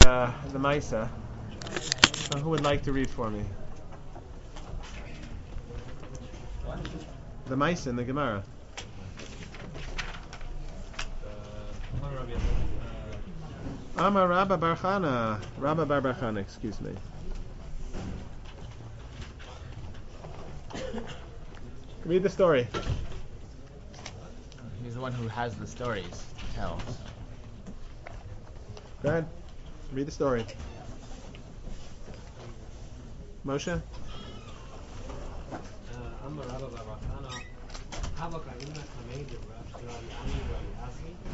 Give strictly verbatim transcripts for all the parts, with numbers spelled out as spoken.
uh, the Maisa. Uh, who would like to read for me? What? The Maisa in the Gemara. Uh, Amar Rabba Bar Chana. Rabba Bar Bar Chana, excuse me. Read the story. He's the one who has the stories to tell. Go ahead. Read the story. Moshe? Amar Rabba Bar Chana. Hava Karina Kamei de Rabbi Ami Rabbi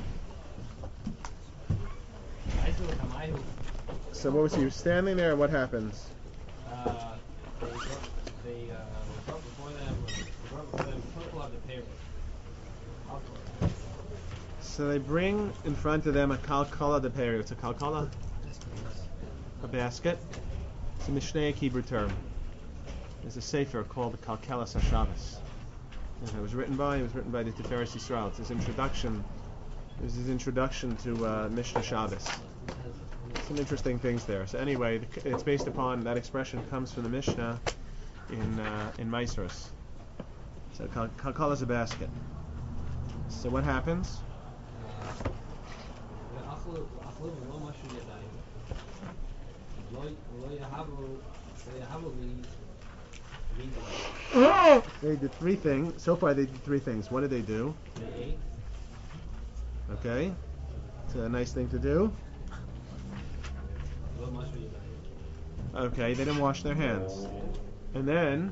Asi. Aizu Kamayu. So what was he standing there and what happens? Uh, they brought, they, uh, they brought before them, they brought before them purple of the payroll. So they bring in front of them a kalkala de peri. It's a kalkala? A basket. It's a Mishnaic Hebrew term. There's a sefer called the Kalkelas HaShabbos. And it was written by, it was written by the Tiferes Yisrael. It's his introduction, it was his introduction to uh, Mishnah Shabbos. Some interesting things there. So anyway, the, it's based upon, that expression comes from the Mishnah in uh, in Maasros. So kal- kalkala is a basket. So what happens? They did three things. So far they did three things. What did they do? They ate. Okay. It's a nice thing to do. Okay, they didn't wash their hands. And then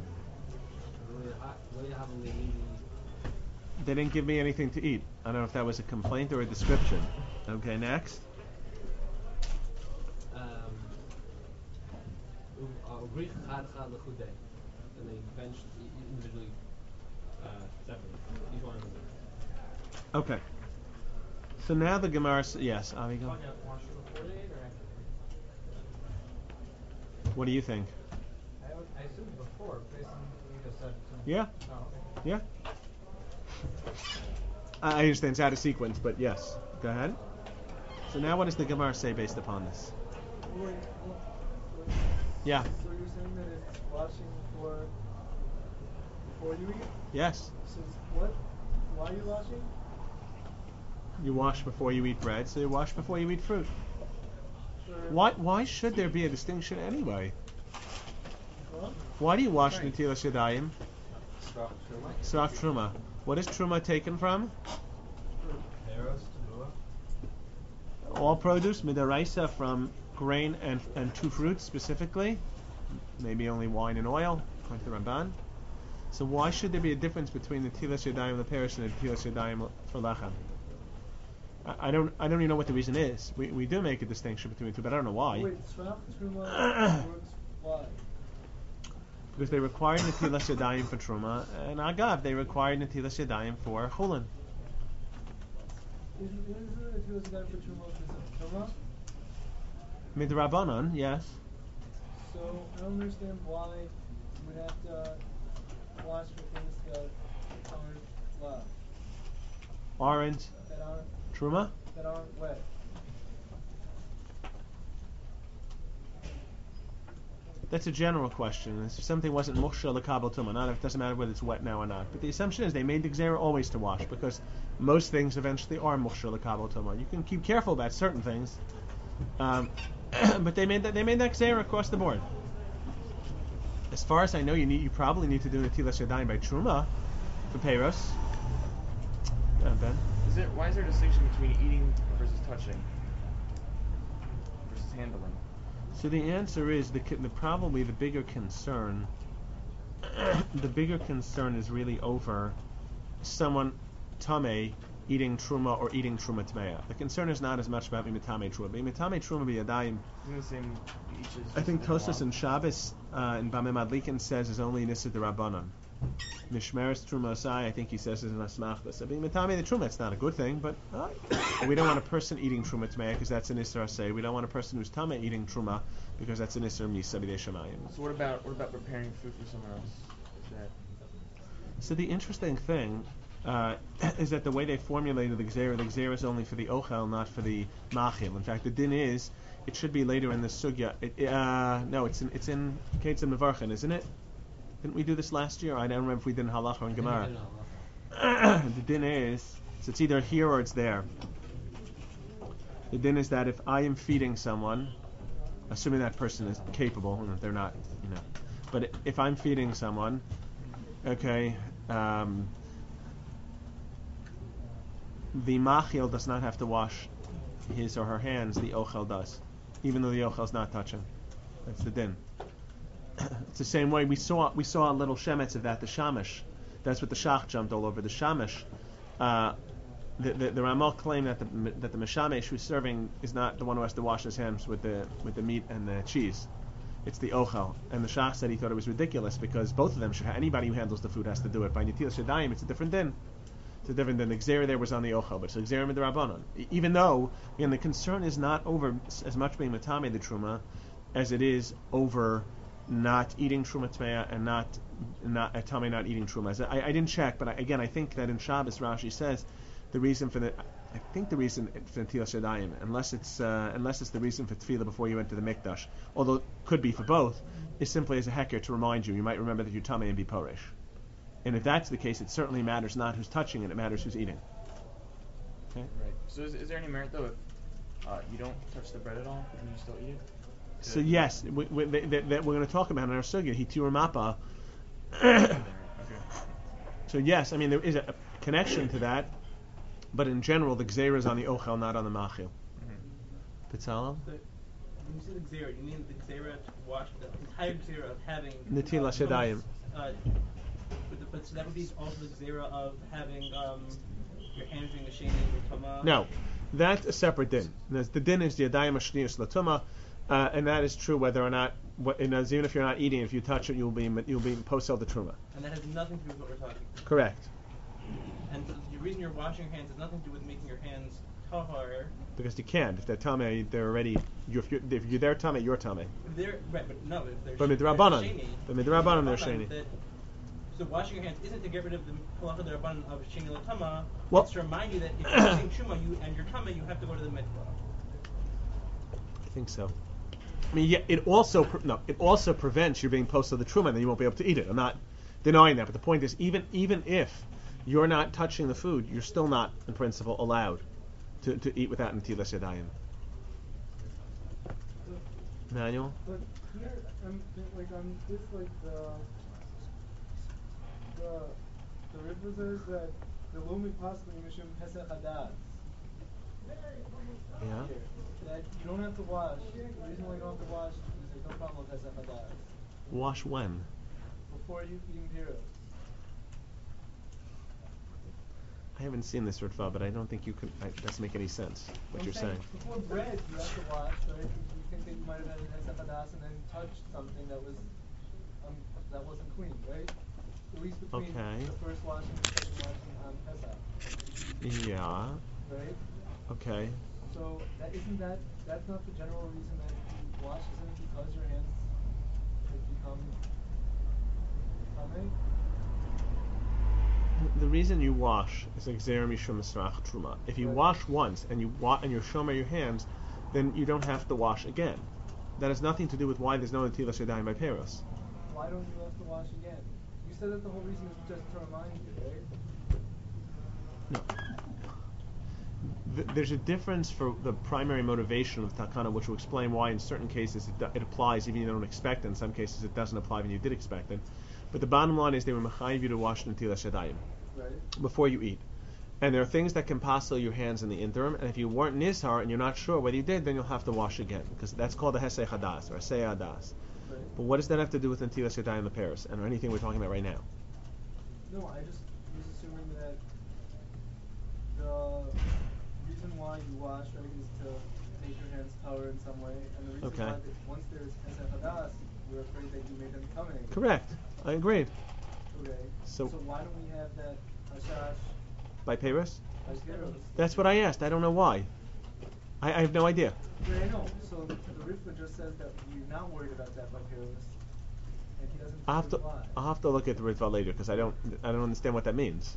they didn't give me anything to eat. I don't know if that was a complaint or a description. Okay, next. And they benched individually uh, separately. Each one of them. Okay. So now the Gemara, s- yes, Avi, go. What do you think? I, would, I assumed before, based on what you just said. Yeah. Oh, okay. Yeah. I I understand it's out of sequence, but yes. Go ahead. So now what does the Gemara say based upon this? Wait, wait, wait. Yeah. So you're saying that it's washing before before you eat? Yes. So what? Why are you washing? You wash before you eat bread, so you wash before you eat fruit. Sure. Why Why should there be a distinction anyway? Huh? Why do you wash Right. Netilas Yadayim? Sraf Truma. What is Truma taken from? All produce, midaraisa, from grain and and two fruits specifically. Maybe only wine and oil, according to Ramban. So why should there be a difference between the Tilas Yadayim Leperis and the Tilas Yadayim for Lechem? I, I don't I don't even know what the reason is. We we do make a distinction between the two, but I don't know why. Wait, Sraf Truma works why? Because they require Netilas Yadayim for Truma, and Agav, they require Netilas Yadayim for Chulin. Isn't isn't it feels that for Truma because of Truma? Midrabanan, yes. So I don't understand why you would have to wash for things that aren't love, Aren't that aren't Truma? that aren't wet. That's a general question. If something wasn't muksha l'kabel tuma, not it doesn't matter whether it's wet now or not. But the assumption is they made the gzera always to wash because most things eventually are muksha l'kabel tuma. You can keep careful about certain things, um, but they made that they made that gzera across the board. As far as I know, you need you probably need to do netilas yadayim by truma for peiros. Yeah, Ben. Is there, why is there a distinction between eating versus touching versus handling? So the answer is the, the probably the bigger concern. The bigger concern is really over someone tamei eating truma or eating truma tmeya. The concern is not as much about mimitame truma. Mimitame truma biyadayim. Isn't the same? Each is I think just Tosas one. and Shabbos uh, and Bameh Madlikin says is only nissa derabanan. Mishmeres truma osai, I think he says is an asmachta. So mimitame the truma, it's not a good thing, but uh, we don't want a person eating truma tmeya because that's an isser asay. We don't want a person who's tamei eating truma because that's an isser misa b'dei shamayim. So what about what about preparing food for someone else? Is that So the interesting thing uh, is that the way they formulated the gzera, the gzera is only for the ochel, not for the machil. In fact, the din is it should be later in the sugya. It, uh, no, it's in it's in Ketzim Mevarchin, isn't it? Didn't we do this last year? I don't remember if we did in Halacha or in Gemara. The din is, so it's either here or it's there. The din is that if I am feeding someone, assuming that person is capable and that they're not, you know, but if I'm feeding someone, okay, um, the machil does not have to wash his or her hands, the ochel does, even though the ochel is not touching. That's the din. It's the same way we saw we saw a little shemetz of that, the shamish. That's what the shach jumped all over. The shamish, uh, the, the the Ramal claimed that the that the meshamesh who's serving is not the one who has to wash his hands with the with the meat and the cheese. It's the ochel. And the shach said he thought it was ridiculous because both of them should. Ha- anybody who handles the food has to do it. By netilas yadayim, it's a different din. It's a different din. The gzera there was on the ochel, but it's a gzera midrabanan. Even though, again, the concern is not over as much being matame the truma as it is over not eating truma tmeya and not not atame not eating truma. I, I didn't check, but I, again, I think that in Shabbos Rashi says the reason for the I think the reason for netilas yadayim, unless it's uh, unless it's the reason for tefillah before you enter the mikdash, although it could be for both, is simply as a heker to remind you. You might remember that you're tamei and be porish. And if that's the case, it certainly matters not who's touching it; it matters who's eating. Okay. Right. So is, is there any merit though if uh, you don't touch the bread at all and you still eat it? So yes, we, we, they, they, they, we're going to talk about in our sugya hitur mappa. Okay. So yes, I mean there is a connection to that, but in general the gzeira is on the ochel, not on the machil. Mm-hmm. Pitzalam? When you say the gzeira, you mean the gzeira to wash the entire gzeira of having Netilas uh, yadayim. Uh, but, the, but so that would be also the gzeira of having um, your hands being a sheni or tama. No, that's a separate din. There's, the din is the yadayim ashniyus latuma, uh, and that is true whether or not. What, and as even if you're not eating, if you touch it, you'll be you'll be posel the truma. And that has nothing to do with what we're talking about. Correct. And the, the reason you're washing your hands has nothing to do with making your hands tahar. Because you can't. If they're tamei, they're already. You're, if, you're, if you're there tamei, you're tamei. They're right, but no, if they're But sh- midrabanan. sheni, But midrabanan, they're midrabanan, sheni. that- So washing your hands isn't to get rid of the halacha derabanan of sheni l'tama. Well- It's to remind you that if you're using truma you and your tama, you have to go to the mikvah. I think so. I mean, yeah, it also pre- no, it also prevents you being posted the truma, and then you won't be able to eat it. I'm not denying that, but the point is, even even if you're not touching the food, you're still not, in principle, allowed to, to eat without netilas yadayim. Manuel? But here, I'm like on this, like the the the Ritva says that the lumi possibly mishum pesach hadas. Yeah. Here, that you don't have to wash. The reason why you don't have to wash is there's no problem with pesach hadas Wash when? before you eating piros. I haven't seen this Ritva, but I don't think you can. I, that doesn't make any sense. What I'm you're saying. Before bread, you have to wash, right? You, you think that you might have had a pesach hadas and then touched something that was um, that wasn't clean, right? At least between Okay. the first washing and the second washing on pesach, Yeah. right? Okay. So that isn't that that's not the general reason that you wash, isn't it because your hands have become tamei? The reason you wash is exer mishum misrach truma. If you Right. wash once and you wa- and you shomer your hands, then you don't have to wash again. That has nothing to do with why there's no netilas yadayim by peros. Why don't you have to wash again? You said that the whole reason is just to remind you, right? No. Th- there's a difference for the primary motivation of takana, which will explain why in certain cases it, do- it applies even if you don't expect it. In some cases it doesn't apply when you did expect it. But the bottom line is they were mechayiv you to wash netilas yadayim Right. before you eat. And there are things that can passel your hands in the interim, and if you weren't nizhar and you're not sure whether you did, then you'll have to wash again, because that's called a hesei hadas or a hesei hadas. Right. But what does that have to do with netilas yadayim leperos and or anything we're talking about right now? No, I just was assuming that the reason why you wash, right, is to make your hands taller in some way, and the reason Okay. why that once there's pesach hadas, you're afraid that you made them coming. Correct. I agree. Okay. So- So why don't we have that hashash By peros? by Keros? That's what I asked. I don't know why. I, I have no idea. Yeah, I know. So the, the Ritva just says that we're not worried about that by Keros, and he doesn't I'll have to reply. I'll have to look at the Ritva later because I don't I don't understand what that means.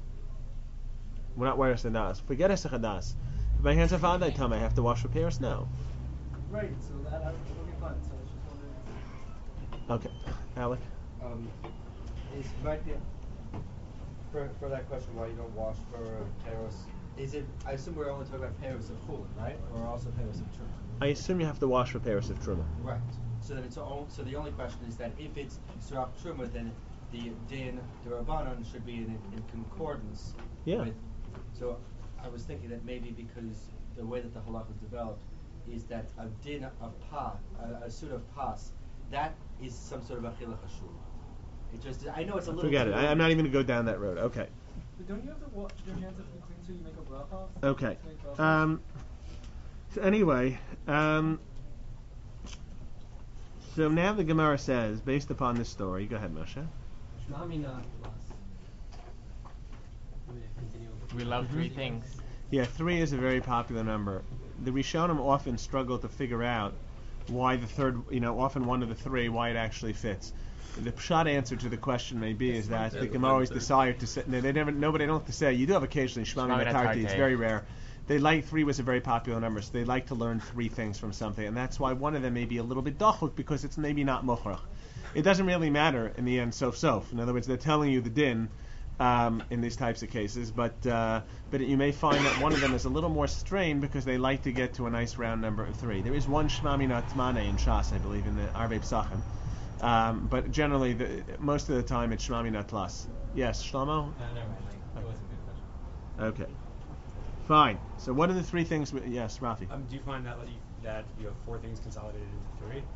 We're not wearing hadas. Forget hesech hadas. If my hands are found, I tell me I have to wash for peros. No. Right, so that I would be fine. So I was just wondering. Okay, Alec. Um, is right there for for that question why you don't wash for Paris? Is it? I assume we're only talking about Paris of Chulin, right? Or also Paris of Truma? I assume you have to wash for Paris of Truma. Right. So then it's all, so the only question is that if it's Sirach Truma, then the din the Rabbanon should be in, in concordance. Yeah. With, so I was thinking that maybe because the way that the halach is developed is that a din of pa, a, a suit of pas, that is some sort of a chilach hashul. It just, I know it's a little. Forget it. I, I'm not even going to go down that road. Okay. But don't you have to wash your hands have to be clean so you make a bracha? Okay. To make brachas? Um, so anyway, um, so now the Gemara says, based upon this story, go ahead, Moshe. Shmamina plus. Continue. We love three things. Yeah, three is a very popular number. The Rishonim often struggle to figure out why the third, you know, often one of the three, why it actually fits. The pshat answer to the question may be is that the Gemara always desired to say, they, they never, nobody don't have to say, you do have occasionally Shmamina Tarti, it's very rare. They like, three was a very popular number, so they like to learn three things from something, and that's why one of them may be a little bit dachuk, because it's maybe not mochrach. It doesn't really matter in the end, sof-sof. In other words, they're telling you the din um, in these types of cases, but uh, but you may find that one of them is a little more strained because they like to get to a nice round number of three. There is one Shmamina Tmane in Shas, I believe, in the Arvei Psachim. Um, but generally, the, most of the time, it's Shmamina Tlas. Yes, Shlomo? No, never mind. Like, it was a good question. Okay. Fine. So what are the three things? We, yes, Rafi. Um, do you find that like, you, that you have four things consolidated into three?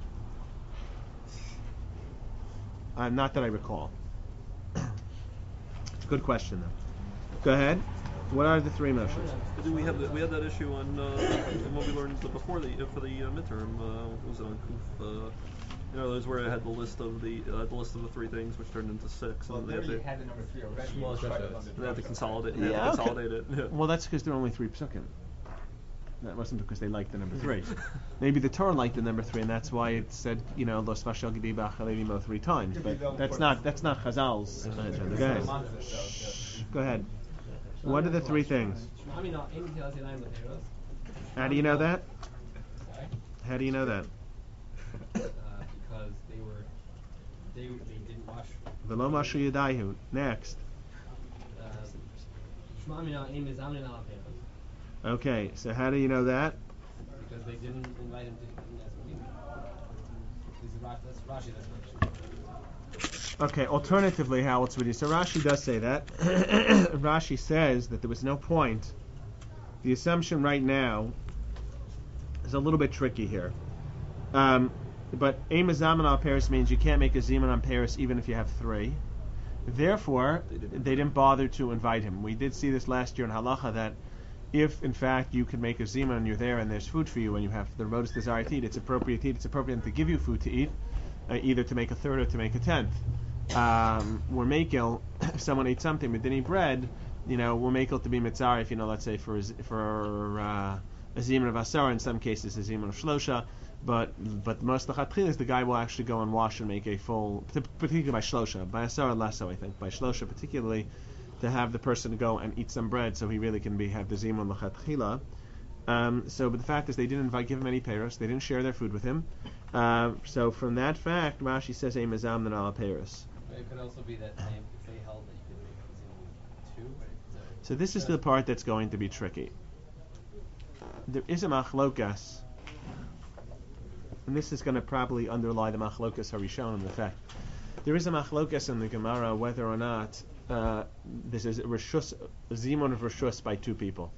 Uh, not that I recall. It's a good question, though. Go ahead. What are the three motions? We had we had that issue on uh, in what we learned before the for the uh, midterm. Uh, what was it on Kuf? Uh, you know, there's where I had the list of the uh, the list of the three things, which turned into six. Well, and they there had you to, had the number three already. Well, You tried it just- on the they had to drugs. consolidate. Yeah, They had to okay. consolidate it. Yeah. Well, that's because there are only three psukim. That wasn't because they liked the number three. Maybe the Torah liked the number three, and that's why it said, you know, Los Vashel Gedi B'Achalevimo three times. But that's not that's not Chazal's uh, agenda. Go ahead. Shh. Go ahead. What are the three things? Shmamina aim tells you line with heroes. How do you know that? Sorry. How do you know that? Uh, because they were, they they didn't wash. V'lo mashu yadayhu. Next. Uh, Shmamina aim is amnin al apechos. Okay, so how do you know that? Because they didn't invite him to ask me. This is Rashi. That's Rashi. That's Rashi. Okay, alternatively, how else would you? So Rashi does say that. Rashi says that there was no point. The assumption right now is a little bit tricky here. Um, but Ein Mazaman al Paris means you can't make a Zeman on Paris even if you have three. Therefore, they didn't. they didn't bother to invite him. We did see this last year in Halacha that if, in fact, you can make a Zeman and you're there and there's food for you and you have the remotest desire to eat, it's appropriate to eat. It's appropriate to give you food to eat, uh, either to make a third or to make a tenth. Um, we're makel, if someone ate something but didn't eat bread, you know, we're makel to be mitzar if, you know, let's say for for uh, a Zeman of Asar, in some cases a Zeman of Shlosha, but but most of the Chatchil is the guy will actually go and wash and make a full, particularly by Shlosha, by Asar less so I think, by Shlosha particularly, to have the person go and eat some bread so he really can be have the Zeman L'Chatchila. Um, so, but the fact is they didn't invite, give him any peiros, they didn't share their food with him. Uh, so from that fact, Rashi says a mezam than ala peiros. It could also be that they, if they held that you could make a Zeman with two, right? So this is the part that's going to be tricky. There is a machlokas, and this is going to probably underlie the machlokas harishonim. The fact there is a machlokas in the Gemara whether or not uh, this is a reshus, a zimun of reshus by two people.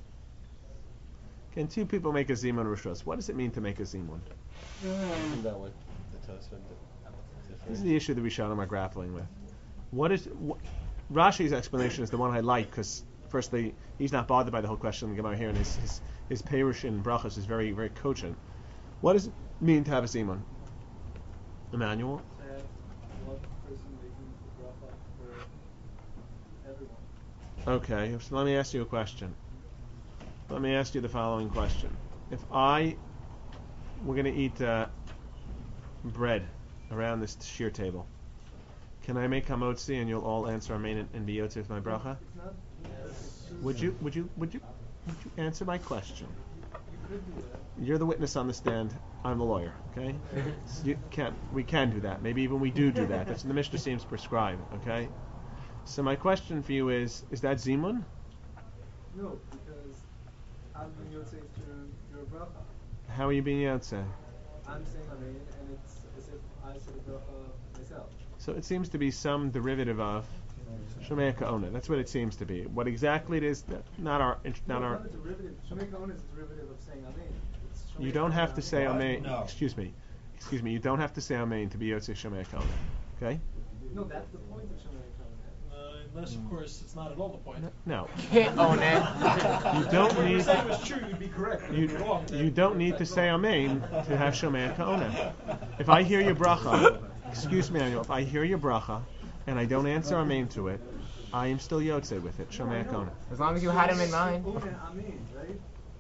Can two people make a zimun reshus? What does it mean to make a zimun? Isn't that what the Tosfot This is the issue the Rishonim are grappling with. What is wh- Rashi's explanation is the one I like because firstly he's not bothered by the whole question of the Gemara here, and his his, his perush in brachos is very very cogent. What does it mean to have a zimun? Emmanuel. To have one person making the bracha for everyone. Okay, so let me ask you a question. Let me ask you the following question: if I we're going to eat uh, bread around this shear table, can I make hamotzi and you'll all answer amen and be yotze with my bracha? It's not. Would you? Would you? Would you? Would you answer my question? You could do that. You're the witness on the stand. I'm the lawyer. Okay? So you can't. We can do that. Maybe even we do do that. That's what the Mishnah seems to prescribe. Okay? So my question for you is: Is that zimun? No, because I'm being Yotze to your bracha. How are you being Yotze? I'm saying Amen, and it's as if I said the bracha myself. So it seems to be some derivative of Shomei Ka'ona. That's what it seems to be. What exactly it is, that- not our, not no, our. it's not a derivative. Shomei Ka'ona is a derivative of saying Amen. It's You Shomei don't have Ka'ona to say Amen. Amen. No. Excuse me. Excuse me. You don't have to say Amen to be Yotze Shomei Ka'ona. Okay? No, that's the point of Shomei Ka'ona. Uh, unless, of course, it's not at all the point. No. Can't own it. You don't If you need. said it was true, you'd be correct. If You, you're wrong, then you don't need to say Amen to have Shomei Ka'ona. If I hear your bracha, excuse me, Daniel, if I hear your bracha and I don't answer Amen to it, I am still Yotze with it. Shomei Ka'ona. As long as you had him in mind. Ona Amen, right?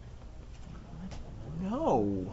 No.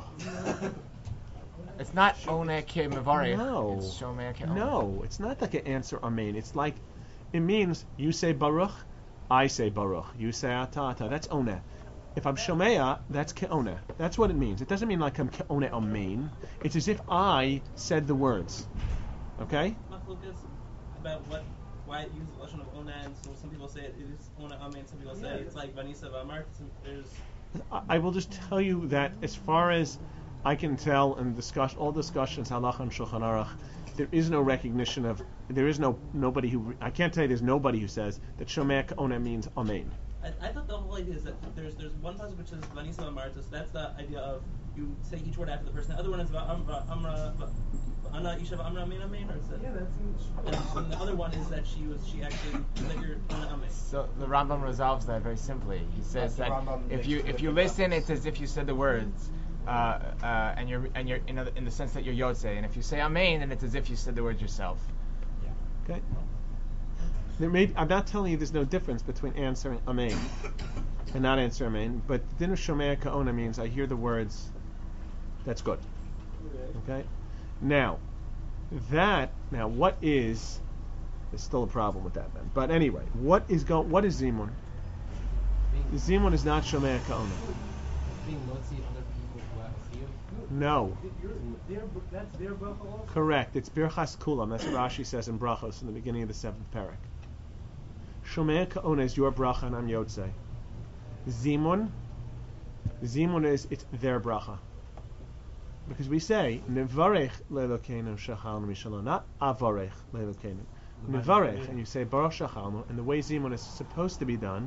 It's not One Ke Mevarech. No. It's Shomei Ke Ona. No, it's not like an answer Amen. It's like, it means you say Baruch, I say Baruch. You say Atata. That's Ona. If I'm Shomea, that's Ke'ona. That's what it means. It doesn't mean like I'm Ke'ona Amen. It's as if I said the words. Okay? Machlokas about what why it uses the lashon of ona, and so some people say it, it is ona amen. Some people say Yeah, it's like vanisa v'amart. Some- There's I I will just tell you that as far as I can tell in discuss all discussions halacha and shulchan aruch, there is no recognition of there is no nobody who I can't tell you there's nobody who says that Shomei Ka'ona means Amen. I, I thought the whole idea is that there's there's one passage which is vanisa v'amart. So that's the idea of you say each word after the person. The other one is v'amra amra ana isha v'amra amen amen, or is it? Yeah, that's in And, and the other one is that she was she actually that you're ona amen. So the Rambam resolves that very simply. He says The that Rambam if makes you two if you different listen, Rambams. it's as if you said the words, uh, uh, and you're and you're in, a, in the sense that you're Yotze. And if you say Amen, then it's as if you said the words yourself. Okay? There may I'm not telling you there's no difference between answering Amen and not answering Amen, but the din of Shomei Ka'ona means I hear the words. That's good. Okay? Now, that now what is there's still a problem with that then. But anyway, what is go what is Zimun? Being, Zimun is not Shomei Ka'ona. being motzi other people who have a chiyuv. No. You're, their, that's their bracha also. Correct. It's Birchas Kulam. That's what Rashi says in Brachos in the beginning of the seventh parak. Shomei Ka'ona is your bracha and I'm Yotze. Zimun, Zimun is it's their bracha. Because we say Nevarech le'Elokeinu shachalnu mishalom, not Avarech le'Elokeinu. Nevarech, and you say Baruch shachalnu, and the way Zimun is supposed to be done,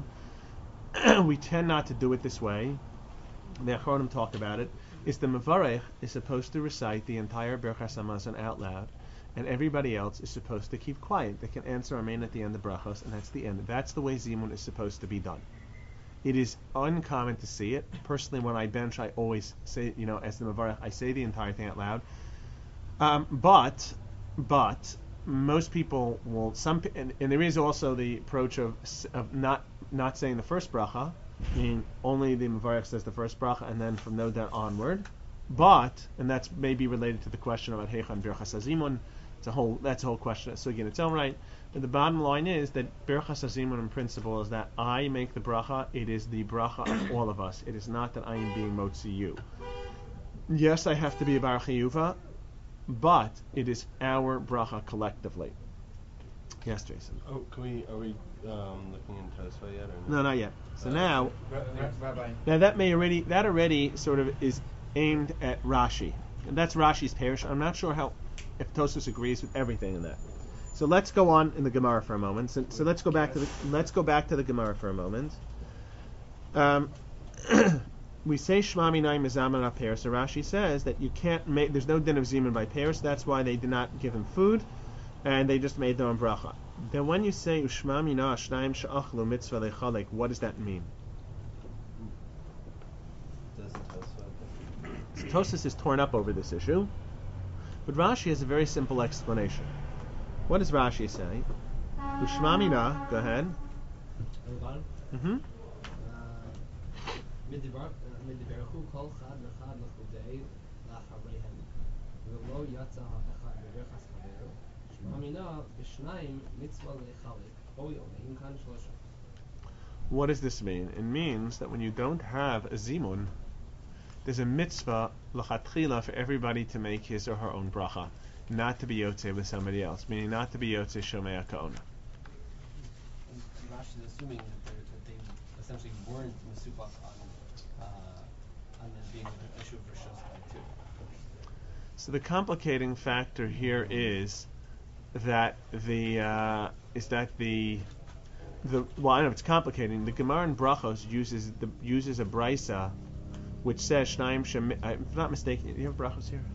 we tend not to do it this way. The Achronim talk about it. Is the Mevarech is supposed to recite the entire Birchas Hamazon out loud, and everybody else is supposed to keep quiet. They can answer Amen at the end of Brachos, and that's the end. That's the way Zimun is supposed to be done. It is uncommon to see it. Personally, when I bench, I always say, you know, as the Mevarech, I say the entire thing out loud. Um, but, but most people will. Some and, and there is also the approach of of not not saying the first bracha, meaning only the Mevarech says the first bracha, and then from no doubt onward. But, and that's maybe related to the question about Heichan Birchas Hazimun. It's a whole that's a whole question. So again, its own right. But the bottom line is that Birchas Hazimun in principle is that I make the bracha. It is the bracha of all of us. It is not that I am being motzi you. Yes, I have to be a bar chiyuva, but it is our bracha collectively. Yes, Jason. Oh, can we? Are we um, looking in Tosfot yet? Or No, not yet. So now, Ra- ra- Rabbi. now that may already that already sort of is aimed at Rashi, and that's Rashi's parish. I'm not sure how if Tosfos agrees with everything in that. So let's go on in the Gemara for a moment. So, so let's go back to the let's go back to the Gemara for a moment. Um, we say Shema Minai Mezaman Al Peiros. So Rashi says that you can't make. There's no din of Zimun by Peiros. That's why they did not give him food, and they just made their own bracha. Then when you say Ushma Minah Shnayim She'achlu Mitzvah Lechalek, what does that mean? does the Tosfot? Tosfos is torn up over this issue, but Rashi has a very simple explanation. What does Rashi say? Ushma Minah. Go ahead. Mm-hmm. מדברכו כל חד וחד לכבודי לאחריהם ולא יצא האחד בברכס חבר שמע מינה בשניים מצווה לחלק או יומיים כאן שלושה. What does this mean? It means that when you don't have a zimun, there's a mitzvah l'chatchila for everybody to make his or her own bracha, not to be yotze with somebody else, meaning not to be yotze shomea ka'ona. Rashi is assuming that, that they essentially weren't mesupach on uh, on there being an issue of rishos too. So the complicating factor here is that the uh, is that the the well I know it's complicating. The Gemara in Brachos uses the uses a brisa which says Shnaim Shem. If I'm not mistaken, do you have Brachos here?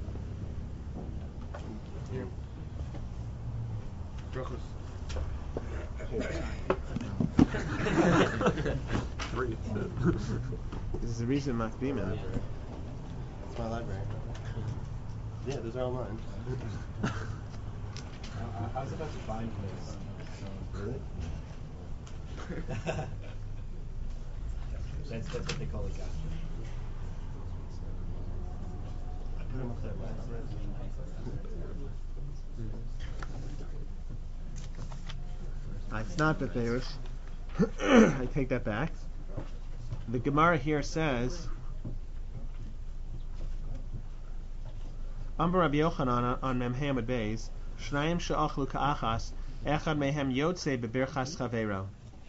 Here. Brachos. Three. This is the reason Makdim in. It's my library. Yeah, those are all mine. I, I was about to find this. Really? That's, that's what they call a gotcha. I put them up there last. Uh, it's not that they was. I take that back. The Gemara here says, Ambar Rabbi Yochanan on Mem Hamad Beis, Shnayim she'achlu ka'achas, echad mehem yotze bebirchas chaveiro.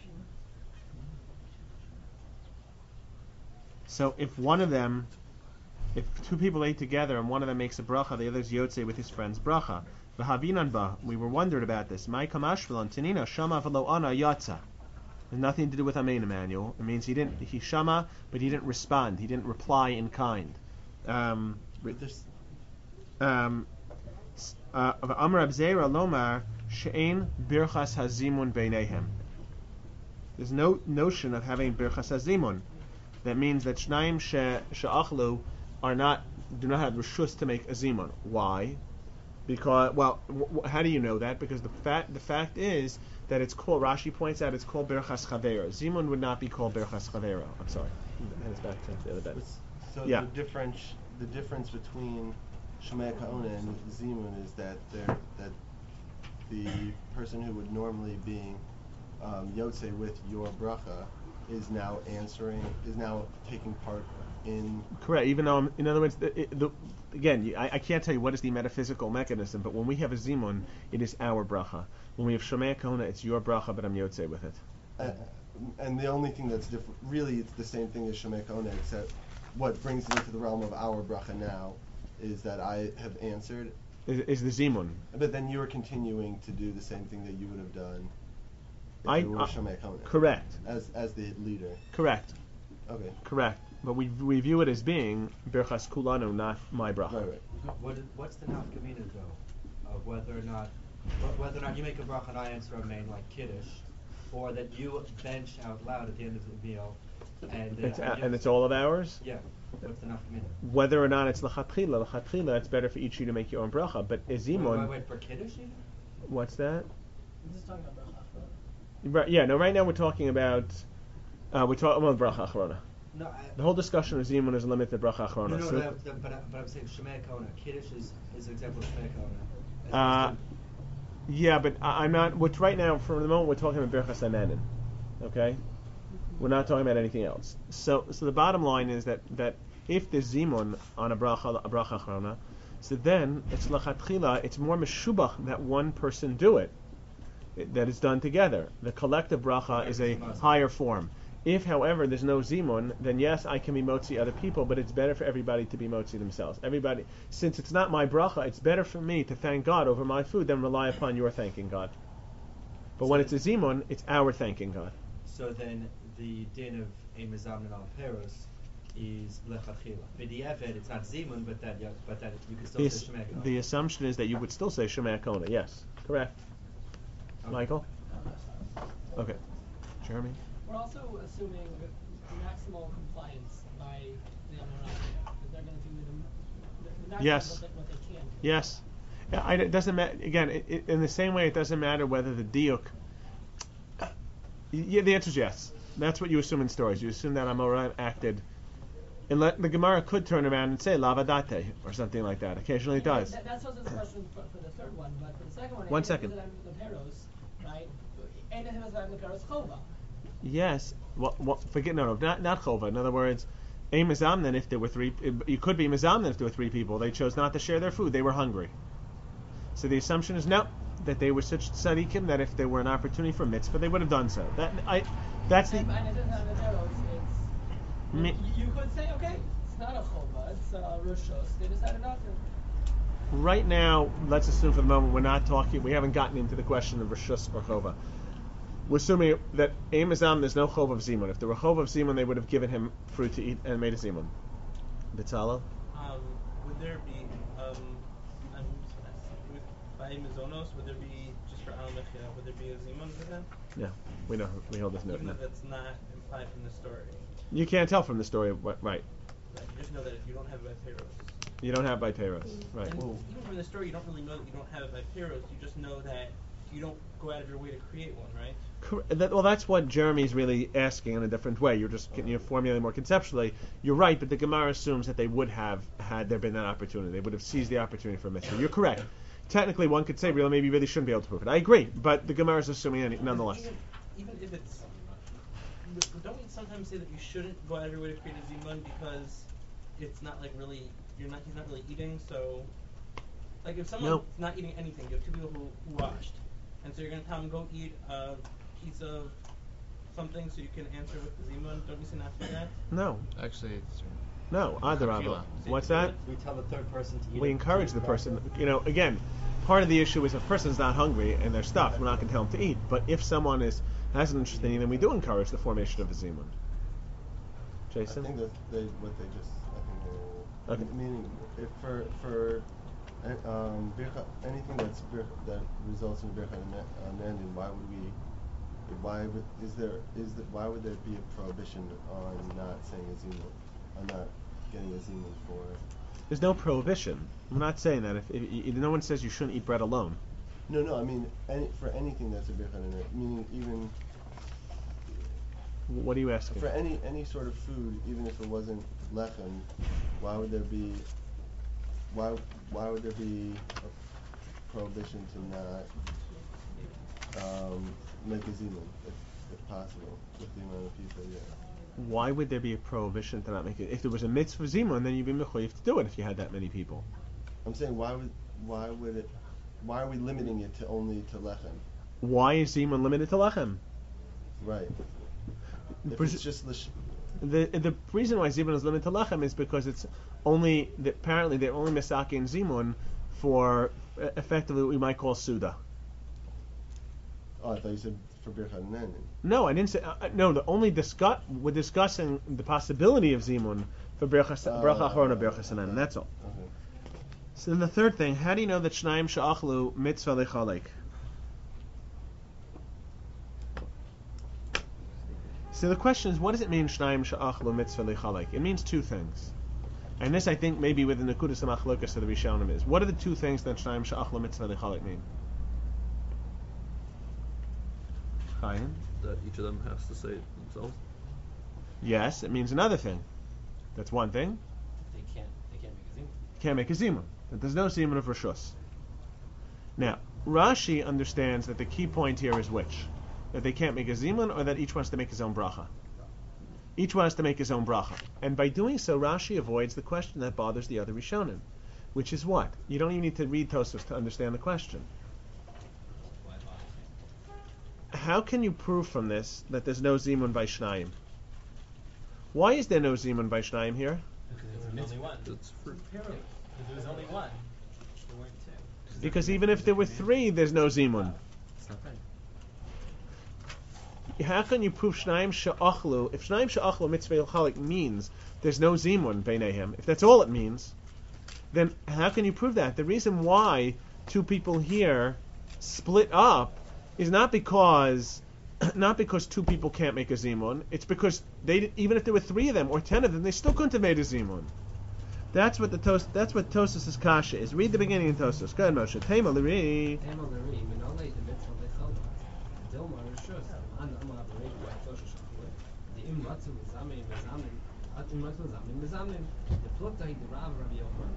So if one of them, if two people ate together and one of them makes a bracha, the other's yotze with his friend's bracha. V'havinan ba, we were wondered about this. Mai kamashvelon tinina shama v'lo ana yatsa. There's nothing to do with Amen Emmanuel. It means he didn't, he shama, but he didn't respond. He didn't reply in kind. Um, um, uh, Amar Abzeira Lomar she'ein birchas hazimun beinehem. There's no notion of having birchas hazimun. That means that Shnayim she'achlu are not, do not have reshus to make a zimun. Why? Because, well, w- w- how do you know that? Because the fact the fact is that it's called, Rashi points out, it's called Berchas Chavera. Zimun would not be called Berchas Chavera. I'm sorry. And it's back to the other bed. So yeah. the difference the difference between Shemaya Ka'ona and Zimun is that they're, that the person who would normally be um, Yotze with your bracha is now answering, is now taking part in... Correct, even though, I'm, in other words, the, it, the, again, you, I, I can't tell you what is the metaphysical mechanism, but when we have a Zimun, it is our bracha. When we have Shomea Kahuna, it's your bracha, but I'm Yotze with it. Uh, and the only thing that's different, really it's the same thing as Shomea Kahuna, except what brings it into the realm of our bracha now is that I have answered. Is, is the Zimun. But then you are continuing to do the same thing that you would have done if I, you were I, Shomea Kahuna. Correct. As as the leader. Correct. Okay. Correct. But we we view it as being Berchas Kulanu, not my bracha. Right, right. What is, what's the nafkamina though, of whether or not whether or not you make a bracha and I answer a main like Kiddush, or that you bench out loud at the end of the meal, and uh, It's a, and it's all of ours? Yeah. What's the nafkamina? Whether or not it's l'chatchila, l'chatchila, it's better for each of you to make your own bracha. But Ezimun... Wait, wait, wait, for Kiddush even? What's that? This is talking about bracha. Right, yeah, no, right now we're talking about... Uh, we're talking about bracha achrona. No, I, the whole discussion of Zimun is limited to bracha achrona. No, no, so no, but, but, but I'm saying Shemaya Kona. Kiddush is, is an example of Shemaya Kona. Uh, yeah, but I, I'm not... What's right now, for the moment, we're talking about Berchas Amanin. Okay? We're not talking about anything else. So so the bottom line is that, that if there's Zimun on a bracha, a bracha achrona, so then it's lachatchila, it's more meshubach that one person do it, it, that it's done together. The collective bracha is a higher form. If, however, there's no zimun, then yes, I can be motzi other people, but it's better for everybody to be motzi themselves. Everybody, since it's not my bracha, it's better for me to thank God over my food than rely upon your thanking God. But so when it's a zimun, it's our thanking God. So then the din of a mezamnin al peros is lechatchila. B'di'evet, it's not zimun, but that but that you can still the, say Shemaya Kona. The assumption is that you would still say Shemaya Kona. Yes, correct. Okay. Michael. Okay. Jeremy. We're also assuming maximal compliance by the Amoraim, that they're going to do the, the maximum yes. what, they, what they can do. Yes. I, it doesn't matter. Again, it, it, in the same way, it doesn't matter whether the diuk. Yeah, the answer is yes. That's what you assume in stories. You assume that Amoraim acted. And let, the Gemara could turn around and say lavadate or something like that. Occasionally, it does. That, that's also the question for, for the third one, but for the second one, one second. The peros, right? And the peros chova. Yes. Well, well, forget no, no, not not chova. In other words, A mizamnin if there were three. You could be mizamnin if there were three people. They chose not to share their food. They were hungry. So the assumption is no, that they were such tzaddikim that if there were an opportunity for mitzvah, they would have done so. That I, that's the. And, and it doesn't have the arrows, it's, Me- you, you could say, okay, it's not a chova, it's a rishos. They decided not to. Right now, let's assume for the moment we're not talking. We haven't gotten into the question of rishus or chova. We're assuming that a mizam there's no chov of zimun. If there were chov of zimun, they would have given him fruit to eat and made a zimun. B'tzalel? Um, would there be um, I'm with by mizonos? Would there be just for al mechia? Would there be a zimun for them? Yeah, we know. We hold this note. Even now. though that's not implied from the story. You can't tell from the story, what, right? Right, you just know that if you don't have it by Peiros. You don't have by Peiros, right? And even from the story, you don't really know that you don't have it by Peiros. You just know that you don't go out of your way to create one, right? Cor- that, well, that's what Jeremy's really asking in a different way. You're just you're formulating more conceptually. You're right, but the Gemara assumes that they would have had there been that opportunity. They would have seized the opportunity for a mitzvah. You're correct. Technically, one could say, really, maybe you really shouldn't be able to prove it. I agree, but the Gemara is assuming any, nonetheless. Even, even if it's, don't we sometimes say that you shouldn't go out of your way to create a zimun because it's not like really you're not he's not really eating. So, like if someone's No. not eating anything, you have two people who, who washed, and so you're gonna tell them go eat a piece of something so you can answer with the zimun. Don't you say not to do that? No, Actually, it's no, Adarabba. Chila. What's that? We tell the third person to eat We it, encourage to the eat person. properly. You know, again, part of the issue is if a person's not hungry and they're stuffed, we're not going to tell them to eat. But if someone is has an interest in eating, then we do encourage the formation of a zimun. Jason? I think that they what they just I think Okay. they, meaning if for for uh, um, bircha, anything that's bir, that results in bircha amending, why would we? Why would is there is that why would there be a prohibition on not saying a zimun, on not getting a zimun for? There's no prohibition. I'm not saying that. If, if, if no one says you shouldn't eat bread alone. No, no. I mean, any, for anything that's a bircha, meaning even What are you asking? for any any sort of food, even if it wasn't lechem, why would there be why why would there be a prohibition to not um, make a zimun if, if possible with the amount of people? Yeah. Why would there be a prohibition to not make it? If there was a mitzvah zimun, then you'd be mechuyev to do it if you had that many people. I'm saying why would why would it why are we limiting it to only to lechem? Why is zimun limited to lechem? Right. If Pres- it's just lish- The the reason why zimun is limited to lechem is because it's only that apparently they're only misakin zimun for uh, effectively what we might call suda. oh, I thought you said for bircha nenin. No, I didn't say. Uh, no, the only discuss we're discussing the possibility of zimun for bracha Uh, bracha achrona bracha sanan. That's all. Okay. So then the third thing, how do you know that shnayim she'achlu mitzvah lechalek? So the question is, what does it mean shnayim she'achlu mitzvah lechalek? It means two things, and this I think maybe within the nekudas hamachlokas of the Rishonim is. What are the two things that shnayim she'achlu mitzvah lechalek mean? Chaim? That each of them has to say it themselves. Yes, it means another thing. That's one thing. They can't. They can't make a zimun. Can't make a zimun. That there's no zimun of rishus. Now, Rashi understands that the key point here is which? That they can't make a zimun, or that each wants to make his own bracha. Each wants to make his own bracha, and by doing so, Rashi avoids the question that bothers the other Rishonim, which is what? You don't even need to read Tosfos to understand the question. How can you prove from this that there's no zimun by Shnayim? Why is there no zimun by Shnayim here? Because there was only one. It's fruit. Because there was only one. There weren't two. Because even if there were three, there's no zimun. It's not right. How can you prove Shnayim she'achlu? If Shnayim she'achlu mitzvah l'chalik means there's no zimun beinehem, if that's all it means, then how can you prove that? The reason why two people here split up is not because not because two people can't make a zimun. It's because they even if there were three of them or ten of them, they still couldn't have made a zimun. That's what the tos, That's what Tosfos' kasha is. Read the beginning of Tosfos. Go ahead, Moshe. Tema l'ri. Tema l'ri, minolei the mitzvah lechalek, dilma rishus, an amar b'reish b'atosha shachule, the im matzu mizamin mizamin, at im matzu mizamin mizamin, the plukta hi the Rav Rabbi Yochanan,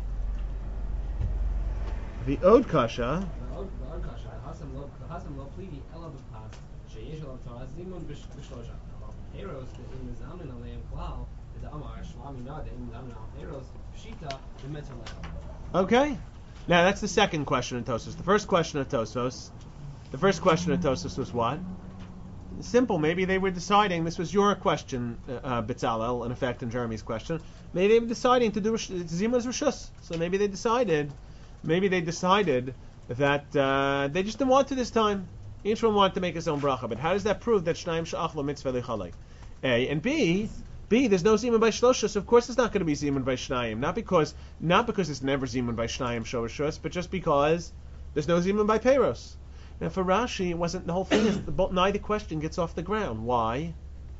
The Od kasha. ועוד ועוד כאשר החסם לא החסם לא פלילי אלא בפס שיש עליו תורה זימון בשלושה. אבל בפירוס אם מזמן עליהם כלל the Amar Shlomi Nod in Zamin al Peros Shita the Mitzvah. Okay. Now that's the second question of Tosfos. The first question of Tosfos, the first question of Tosfos was what? Simple. Maybe they were deciding. This was your question, uh, Bezalel, in effect, in Jeremy's question. Maybe they were deciding to do Zima's Rishus. So maybe they decided. Maybe they decided that uh, they just didn't want to this time. Each one wanted to make his own bracha. But how does that prove that Shnayim Sha'achlo Mitzvah Lechalek? A and B. B, there's no Zimun by Shlosha, so of course there's not going to be Zimun by Shnayim. Not because, not because there's never Zimun by Shnayim Shorashus, but just because there's no Zimun by Peiros. Now for Rashi, it wasn't, the whole thing is, the, neither question gets off the ground. Why?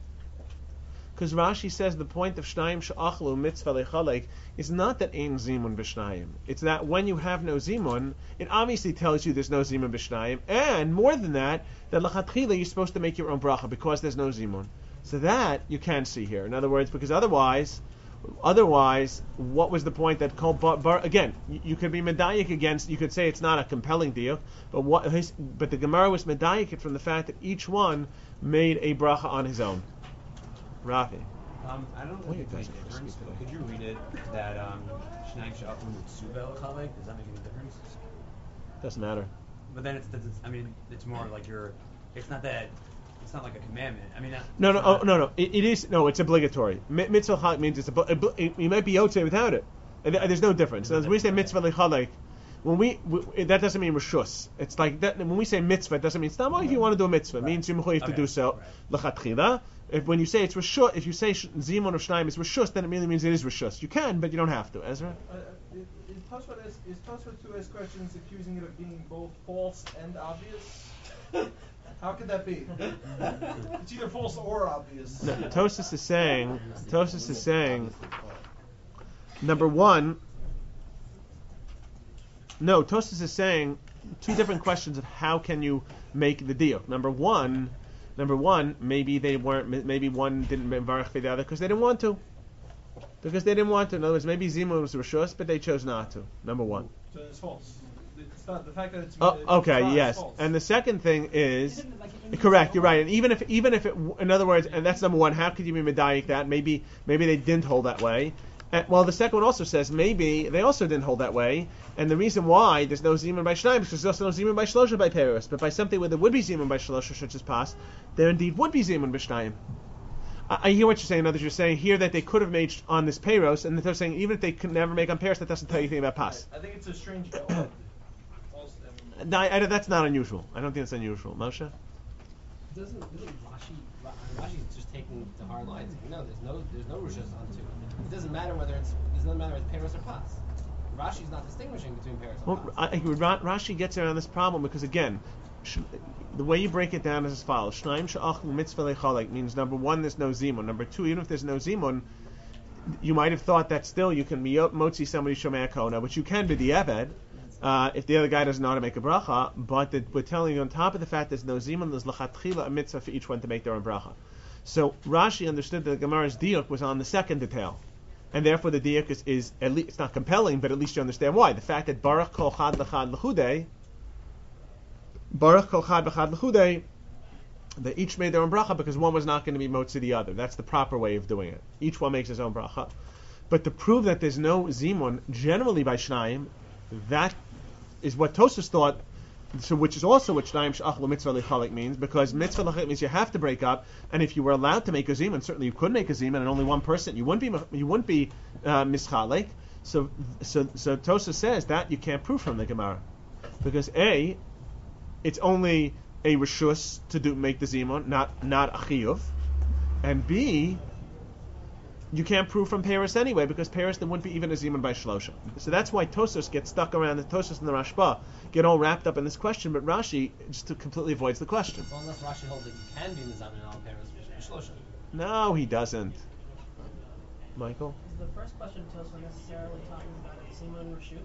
Because Rashi says the point of Shnayim Sha'achlu Mitzvah Lechalek is not that Ein Zimun b'Shnayim. It's that when you have no Zimun, it obviously tells you there's no Zimun b'Shnayim, and more than that, that L'chatchila you're supposed to make your own bracha because there's no Zimun. So that you can see here. In other words, because otherwise, otherwise, what was the point that called bar, bar, again? You, you could be medayik against. You could say it's not a compelling deal, but what? His, but the Gemara was medayik from the fact that each one made a bracha on his own. Rafi. Um, I don't know if it makes a difference, but could you read it that um, Shnayim Sha'achlu Mitzvah Lechalek? Does that make any difference? Doesn't matter. But then it's, it's I mean, it's more like you're. It's not that. It's not like a commandment. I mean, no, no, oh, no, no. It, it is no. It's obligatory. Mitzvah Lechalek means it's a. It, you might be yotzei without it. There's no difference. So as we say mitzvah Lechalek, when we, we that doesn't mean reshus. It's like that. When we say mitzvah, it doesn't mean it's not only if you want to do a mitzvah. It means you're mechuyev to do so. Lechatchila. If when you say it's reshus, if you say zimun of shnayim is reshus, then it really means it is reshus. You can, but you don't have to. Ezra. Uh, is Tosfot is, is Tosfot to ask questions accusing it of being both false and obvious? How could that be? It's either false or obvious. No, Tosfos is saying. Tosfos is saying. Number one. No, Tosfos is saying two different questions of how can you make the deal. Number one. Number one, maybe they weren't. Maybe one didn't varach for the other because they didn't want to. Because they didn't want to. In other words, maybe Zimun was reshus, but they chose not to. Number one. So it's false. It's not the fact that it's. Oh, okay, it's yes. false. And the second thing is correct. You're right. And even if, even if it, in other words, and that's number one. How could you be medayik that? Maybe, maybe they didn't hold that way. And, well, the second one also says maybe they also didn't hold that way, and the reason why there's no zimun by shnayim is because there's also no zimun by shlosha by peros. But by something where there would be zimun by shlosha, such as pas, there indeed would be zimun by shnayim. I, I hear what you're saying. In others, you're saying here that they could have made on this peros, and they're saying even if they could never make on peros, that doesn't tell you anything about pas. I think it's a strange. also, I mean, No, I, I, that's not unusual. I don't think it's unusual. Moshe? Doesn't doesn't Rashi Ra- Rashi's just taking the hard lines. No, there's no there's no rishus on two. It doesn't matter whether it's it doesn't matter if it's peros or pas. Rashi's not distinguishing between peros and Well, pas. I, I, Ra- Rashi gets around this problem because again, sh- the way you break it down is as follows: Shnayim she'achlu mitzvah lechalek means number one, there's no zimun. Number two, even if there's no zimun, you might have thought that still you can motzi somebody shomei kona, which you can be the eved. Uh, if the other guy doesn't know how to make a bracha, but the, we're telling you on top of the fact there's no zimun, there's lachatchila a mitzvah for each one to make their own bracha. So Rashi understood that the Gemara's diuk was on the second detail, and therefore the diuk is, is at least it's not compelling, but at least you understand why. The fact that baruch kol chad l'chad l'chudei, baruch kol chad l'chad l'chudei, they each made their own bracha because one was not going to be motzi the other. That's the proper way of doing it. Each one makes his own bracha. But to prove that there's no zimun generally by shnayim, that is what Tosfos thought, so which is also what Shnayim She'achlu Mitzvah Lechalek means, because Mitzvah Lechalek means you have to break up, and if you were allowed to make a zimun, certainly you could make a zimun, and only one person, you wouldn't be you wouldn't be uh, mischalek. So, so, so Tosfos says that you can't prove from the Gemara, because a, it's only a reshus to do make the zimun, not not a chiyuv, and b, you can't prove from Paris anyway, because Paris there wouldn't be even a zimun by shlosha. So that's why Tosfos gets stuck around. The Tosfos and the Rashba get all wrapped up in this question, but Rashi just completely avoids the question. Well, unless Rashi holds that you can be in the zamin al peros shlosha. No, he doesn't. Michael? Is the first question to us necessarily talking about a zimun reshut?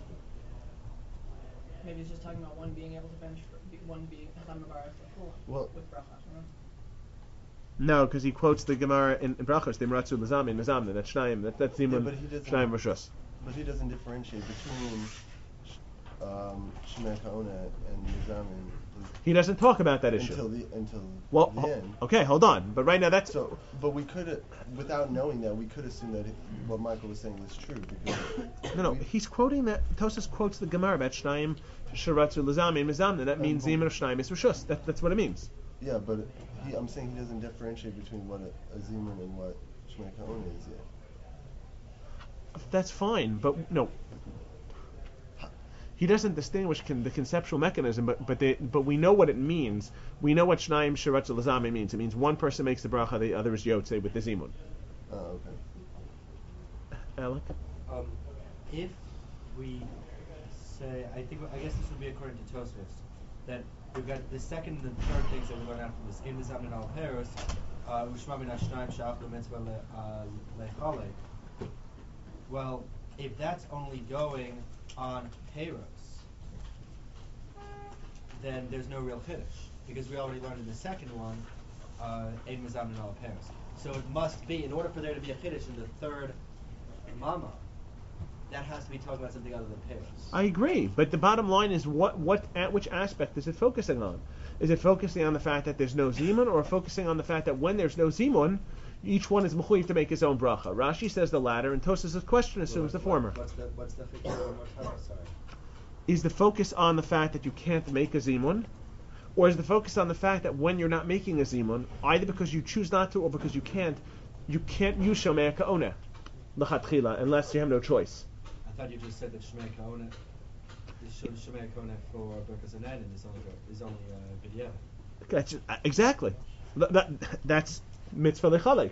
Maybe it's just talking about one being able to bench, for, one being Chacham Mavarech Well, with bracha. Right? No, because he quotes the Gemara in, in Brachos, the Imratzu Lazamin, Mazamna, that's Shnayim, that, that's yeah, Zimun, but he doesn't. Shnayim Rishus. But he doesn't differentiate between um, Shemei Kaona and Mizamin. He doesn't talk about that issue. Until the until well, the ho- end. Okay, hold on. But right now that's so. But we could, without knowing that, we could assume that it, what Michael was saying was true. Because no, no. He's quoting that. Tosas quotes the Gemara about Shnayim Sharatzu Lazamin Mizamna. That means Zimun of Shnayim is Rishus. That, that's what it means. Yeah, but he, I'm saying he doesn't differentiate between what a, a Zimun and what Shemei Kaona is yet. That's fine, but no. He doesn't distinguish con- the conceptual mechanism, but but they, but we know what it means. We know what Shnayim Sharatz Lazame means. It means one person makes the bracha, the other is Yotze with the Zimun. Oh, okay. Alec? Um, if we say, I think, I guess this would be according to Tosfos, that we've got the second and the third things that we learn out from this. In the Zamin al Peros, Ushma min Hashnayim Sha'achlu Mitzvah Lechalek. Well, if that's only going on Peros, then there's no real Kiddush, because we already learned in the second one, Ein Mizamin al Peros. So it must be, in order for there to be a Kiddush in the third Mama, that has to be talking about something other than Peros. I agree, but the bottom line is what what at which aspect is it focusing on? Is it focusing on the fact that there's no Zimun, or focusing on the fact that when there's no Zimun, each one is mechuyev to make his own bracha? Rashi says the latter, and Tosas' question assumes the former. What's the what's the figure one more time? Sorry. Is the focus on the fact that you can't make a zimun, or is the focus on the fact that when you're not making a zimun, either because you choose not to or because you can't, you can't use Shomei Ka'ona l'chatchila unless you have no choice? I thought you just said that Shomei Ka'ona, the Shomei Ka'ona for Berkas and Eden is only is only uh, video. That's uh, exactly. That, that, that's mitzvah lechalek.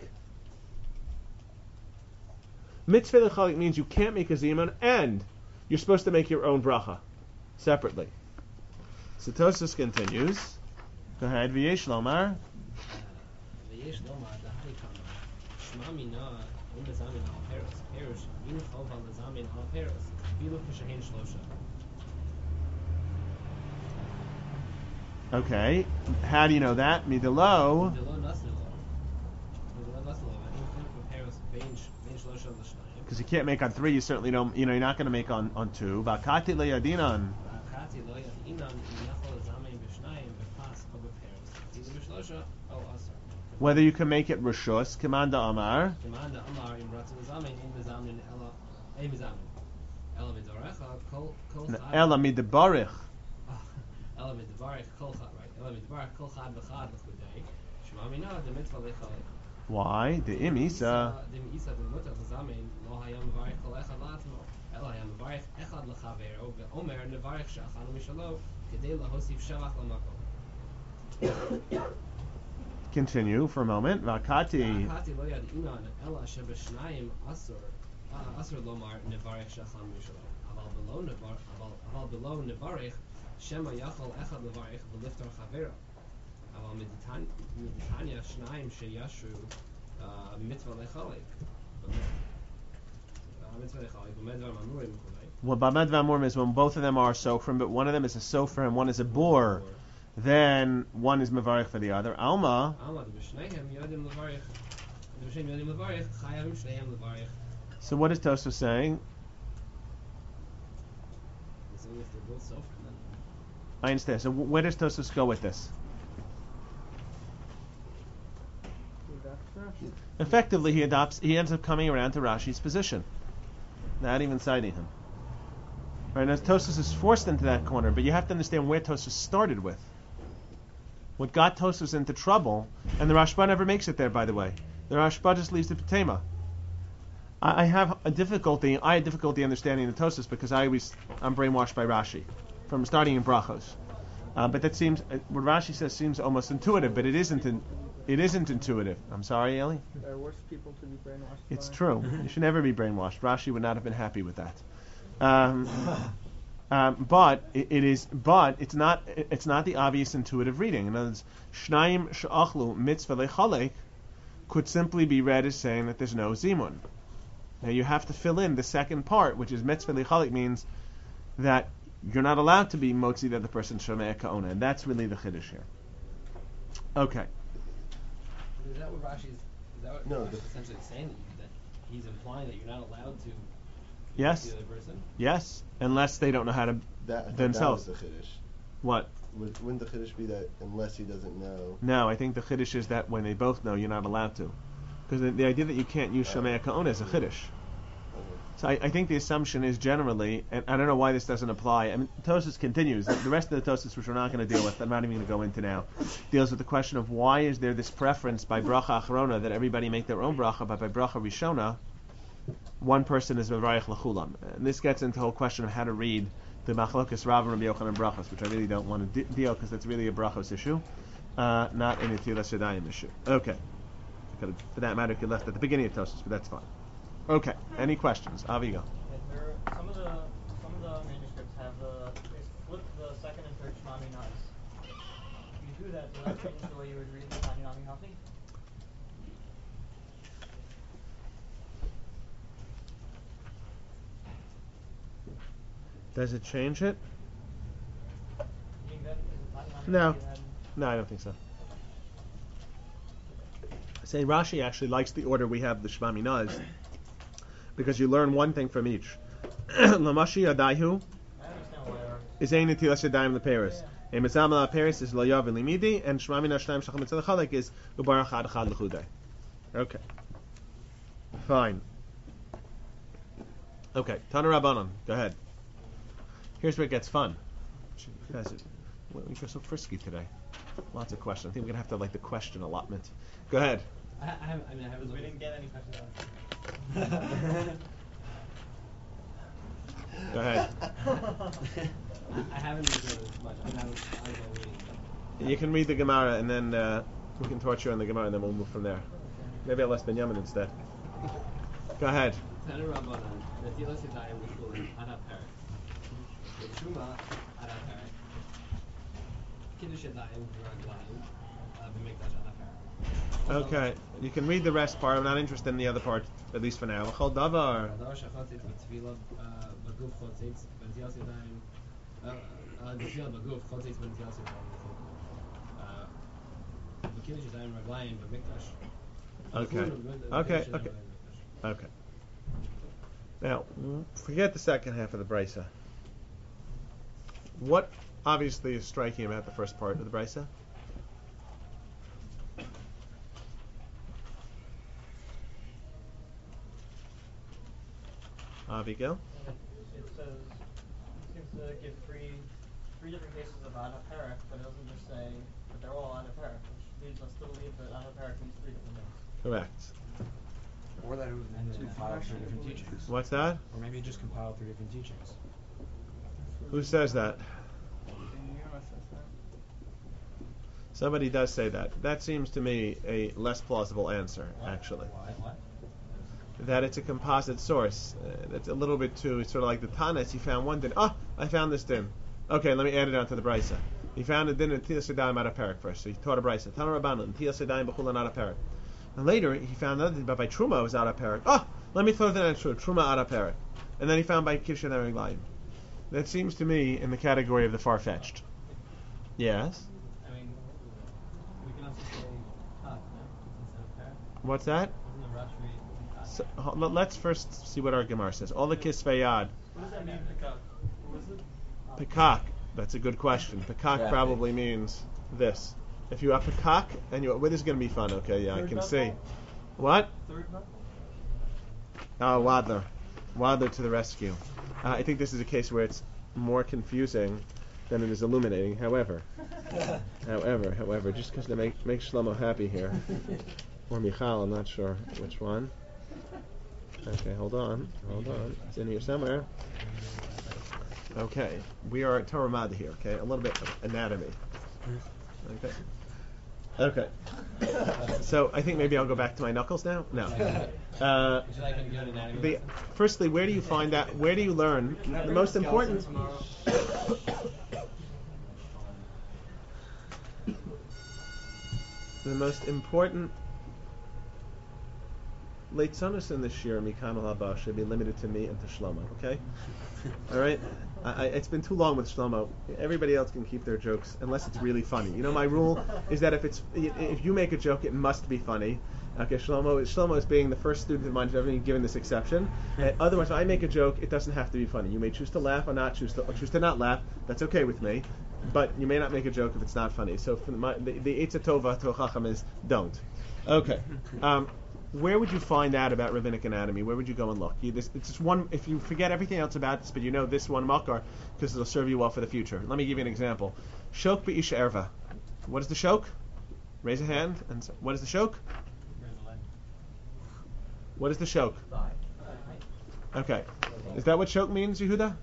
Mitzvah lechalek means you can't make a zimun and you're supposed to make your own bracha separately. So Tosas continues. Go ahead, V'yesh lomar. V'yesh lomar da'harikama shma mina u'mezamin al peros perush min chov al mezamin al peros bilu k'shehin shlosha. Okay, how do you know that? Midelo. Midelo naslo. Midelo naslo. V'hin chov peros bein bein shlosha l'shnayim. Because you can't make on three, you certainly don't. You know, you're not going to make on on two. Bakati leyadinan. Bakati leyadinan yachol zamein b'shnayim b'pas or b'peros. Either b'shlosha or asar. Whether you can make it rishus, Kamanda Amar. Kamanda Amar im ratzon zamein in mezamin ela ein mezamin ela midorecha kol kol chad. Ela midbarich. Ela midbarich kol chad, right? Ela midbarich kol chad v'chad l'chudei. Shema mina the mitzvah lechalek. Why? The im isa. The im isa the mutar zamein lo hayam varich kol echad la'atzmo. Ela hayam varich echad l'chavero ve'omer nevarich she'achanu mishalo kedei lahosif shavach l'makom. Continue for a moment. Vakati. Vakati lo yadinan ela shebeshnayim asur asur lomar nevarich she'achanu mishalo. Aval below nevar aval below nevarich shema yachol echad levarich v'liftar chavero. אבל מדתניא שניים שישרו מצווה לחלק מצווה לחלק במדבר ממורים וכולי. Well, Bamed Vamurim is when both of them are sofrim, but one of them is a sofer and one is a bor. Then one is mevarich for the other. Alma. Alma, b'shneihem yodim levarich. B'shneihem yodim levarich. Chayavim shneihem levarich. So what is Tosfos saying? So if they're both sofrim, then I understand. So where does Tosfos go with this? Effectively, he adopts. He ends up coming around to Rashi's position, not even citing him. Right now, Tosfos is forced into that corner, but you have to understand where Tosfos started with. What got Tosfos into trouble, and the Rashba never makes it there, by the way. The Rashba just leaves the Petema. I, I have a difficulty. I had difficulty understanding the Tosfos because I always I'm brainwashed by Rashi from starting in Brachos. Uh, but that seems what Rashi says seems almost intuitive, but it isn't. In, It isn't intuitive. I'm sorry, Eli? There are worse people to be brainwashed It's by. true. You should never be brainwashed. Rashi would not have been happy with that. Um, um, but it, it is. But it's not. It's not the obvious intuitive reading. In other words, Shnayim she'achlu mitzvah lechalek could simply be read as saying that there's no zimun. Now you have to fill in the second part, which is mitzvah lechalek means that you're not allowed to be motzi the other person shomei ka'ona, and that's really the chiddush here. Okay. is that what Rashi's? Is that what No, Rashi's the- essentially saying that, you, that he's implying that you're not allowed to Yes. the other person? Yes, unless they don't know how to that, I thought themselves. that was the chiddush. What? Would, wouldn't the chiddush be that unless he doesn't know? No, I think the chiddush is that when they both know, you're not allowed to. Because the, the idea that you can't use Shomei Ka'on is a chiddush. So I, I think the assumption is generally, and I don't know why this doesn't apply. I mean, Tosfos continues. The, the rest of the Tosfos, which we're not going to deal with, I'm not even going to go into now, deals with the question of why is there this preference by bracha achrona that everybody make their own bracha, but by bracha rishona, one person is mevarich lechulam. And this gets into the whole question of how to read the machlokas Rav and Rabbi Yochanan brachas, which I really don't want to de- deal because that's really a brachos issue, uh, not an Netilas Yadayim issue. Okay. Could have, for that matter, could left at the beginning of Tosfos, but that's fine. Okay. Any questions? Avi, go. There, some of the some of the manuscripts have the they flip the second and third Shmami Nas. If you do that, does that change the way you would read the Tanya Nami Hafi? Does it change it? You think that is the Tanya Nami No. Hafi then? No, I don't think so. I say Rashi actually likes the order we have the Shema Minaz because you learn one thing from each. Lamashi Adaihu is Ein Netilas Yadayim Leperes. A Mezamel Leperes is Layav Limidi, and Shema Minaz Shnaim Shacham Mitzvah Chalek is Ubarach Chad Chad Lechudei. Okay. Fine. Okay. Tana Rabbanon. Go ahead. Here's where it gets fun. You guys are, well, you're so frisky today. Lots of questions. I think we're gonna have to like the question allotment. Go ahead. I, I, have, I mean, I haven't. We didn't get any questions. Go ahead. I, I haven't read as much. I mean, I was, I was reading. You can read the Gemara and then uh, we can torture on the Gemara and then we'll move from there. Maybe I'll ask Benjamin instead. Go ahead. Tanu Rabbanan, Netilas Yadayim L'Chulim Ad HaPerek. The Truma Ad HaPerek. Kiddush Yadayim V'Raglayim B'Mikdash Ad HaPerek. Okay, you can read the rest part. I'm not interested in the other part, at least for now. Chol davar. Davar Shachatzit V'Tfilah B'Guf Chotzitz B'Netilas Yadayim Tfilah B'Guf Chotzitz B'Netilas Yadayim B'Kiddush Yadayim V'Raglayim B'Mikdash. Okay. Okay. Okay. Okay. Now, forget the second half of the brisa. What obviously is striking about the first part of the brisa? Abigail? It says, it seems to give three three different cases of Ad HaPerek, but it doesn't just say that they're all Ad HaPerek, which leads us to believe that Ad HaPerek means three different things. Correct. Or that it was meant to compile three different teachings. What's that? Or maybe it just compiled three different teachings. Who says that? Somebody does say that. That seems to me a less plausible answer, actually. That it's a composite source. Uh, that's a little bit too, it's sort of like the Tanis. He found one din. Oh, I found this din. Okay, let me add it onto the brisa. He found a din in Tilas Yadayim out of Perek first. So he taught a brisa. Tana Rabbanan, Tilas Yadayim B'chulan out of Perek. And later he found another din, but by Truma it was out of Perek. Oh, let me throw that in Truma. Truma out of Perek. And then he found by Kiddush Yadayim Raglayim. That seems to me in the category of the far-fetched. Yes? I mean, we can also say Kak, no? Instead of Perek. What's that? Doesn't the Rush read Kak? So, ho- let's first see what our Gemara says. All the Kisvei Yad. What does that mean, Pekak? What is it? Pekak. That's a good question. Pekak Rapid. probably means this. If you have Pekak, and you, well, this is going to be fun. Okay, yeah, I Third can knuckle? see. What? Third knuckle? Oh, Wadler. Wadler to the rescue. Uh, I think this is a case where it's more confusing than it is illuminating. However, however, however, just because to make make Shlomo happy here, or Michal, I'm not sure which one. Okay, hold on, hold on. It's in here somewhere. Okay, we are at Torah Mad here. Okay, a little bit of anatomy. Okay. Okay. So I think maybe I'll go back to my knuckles now. No. Uh, Would you like me to go to anatomy the, lesson? firstly, where do you find that? Where do you learn the most important? The most important Leitzonus in this year, Mikam Haba, should be limited to me and to Shlomo. Okay. All right. I, I, it's been too long with Shlomo. Everybody else can keep their jokes unless it's really funny. You know, my rule is that if it's if you make a joke, it must be funny, Okay, Shlomo, Shlomo is being the first student of mine to ever be given this exception. Uh, otherwise, if I make a joke, it doesn't have to be funny. You may choose to laugh or not choose to, or choose to not laugh. That's okay with me. But you may not make a joke if it's not funny. So for my, the the Eitzah Tova to a Chacham is don't. Okay. Um, where would you find out about rabbinic anatomy? Where would you go and look? You, this, it's just one. If you forget everything else about this, but you know this one makar, because it'll serve you well for the future. Let me give you an example. Shok be'isha erva. What is the shok? Raise a hand. And so, what is the shok? What is the shok? Okay. Is that what shok means, Yehuda? No,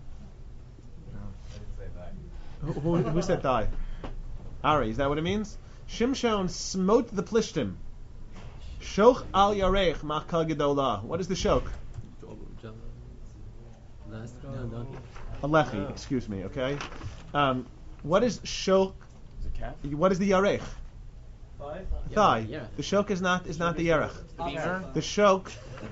I didn't say that. Who, who, who said thigh? Ari, is that what it means? Shimshon smote the plishtim. Shoch al yarech machal gedolah. What is the shok? A lechi, excuse me, okay? Um, what is shok? Is it calf? What is the yarech? Thigh? Thigh. Yeah. The shok is not is not the yarech. femur? The shok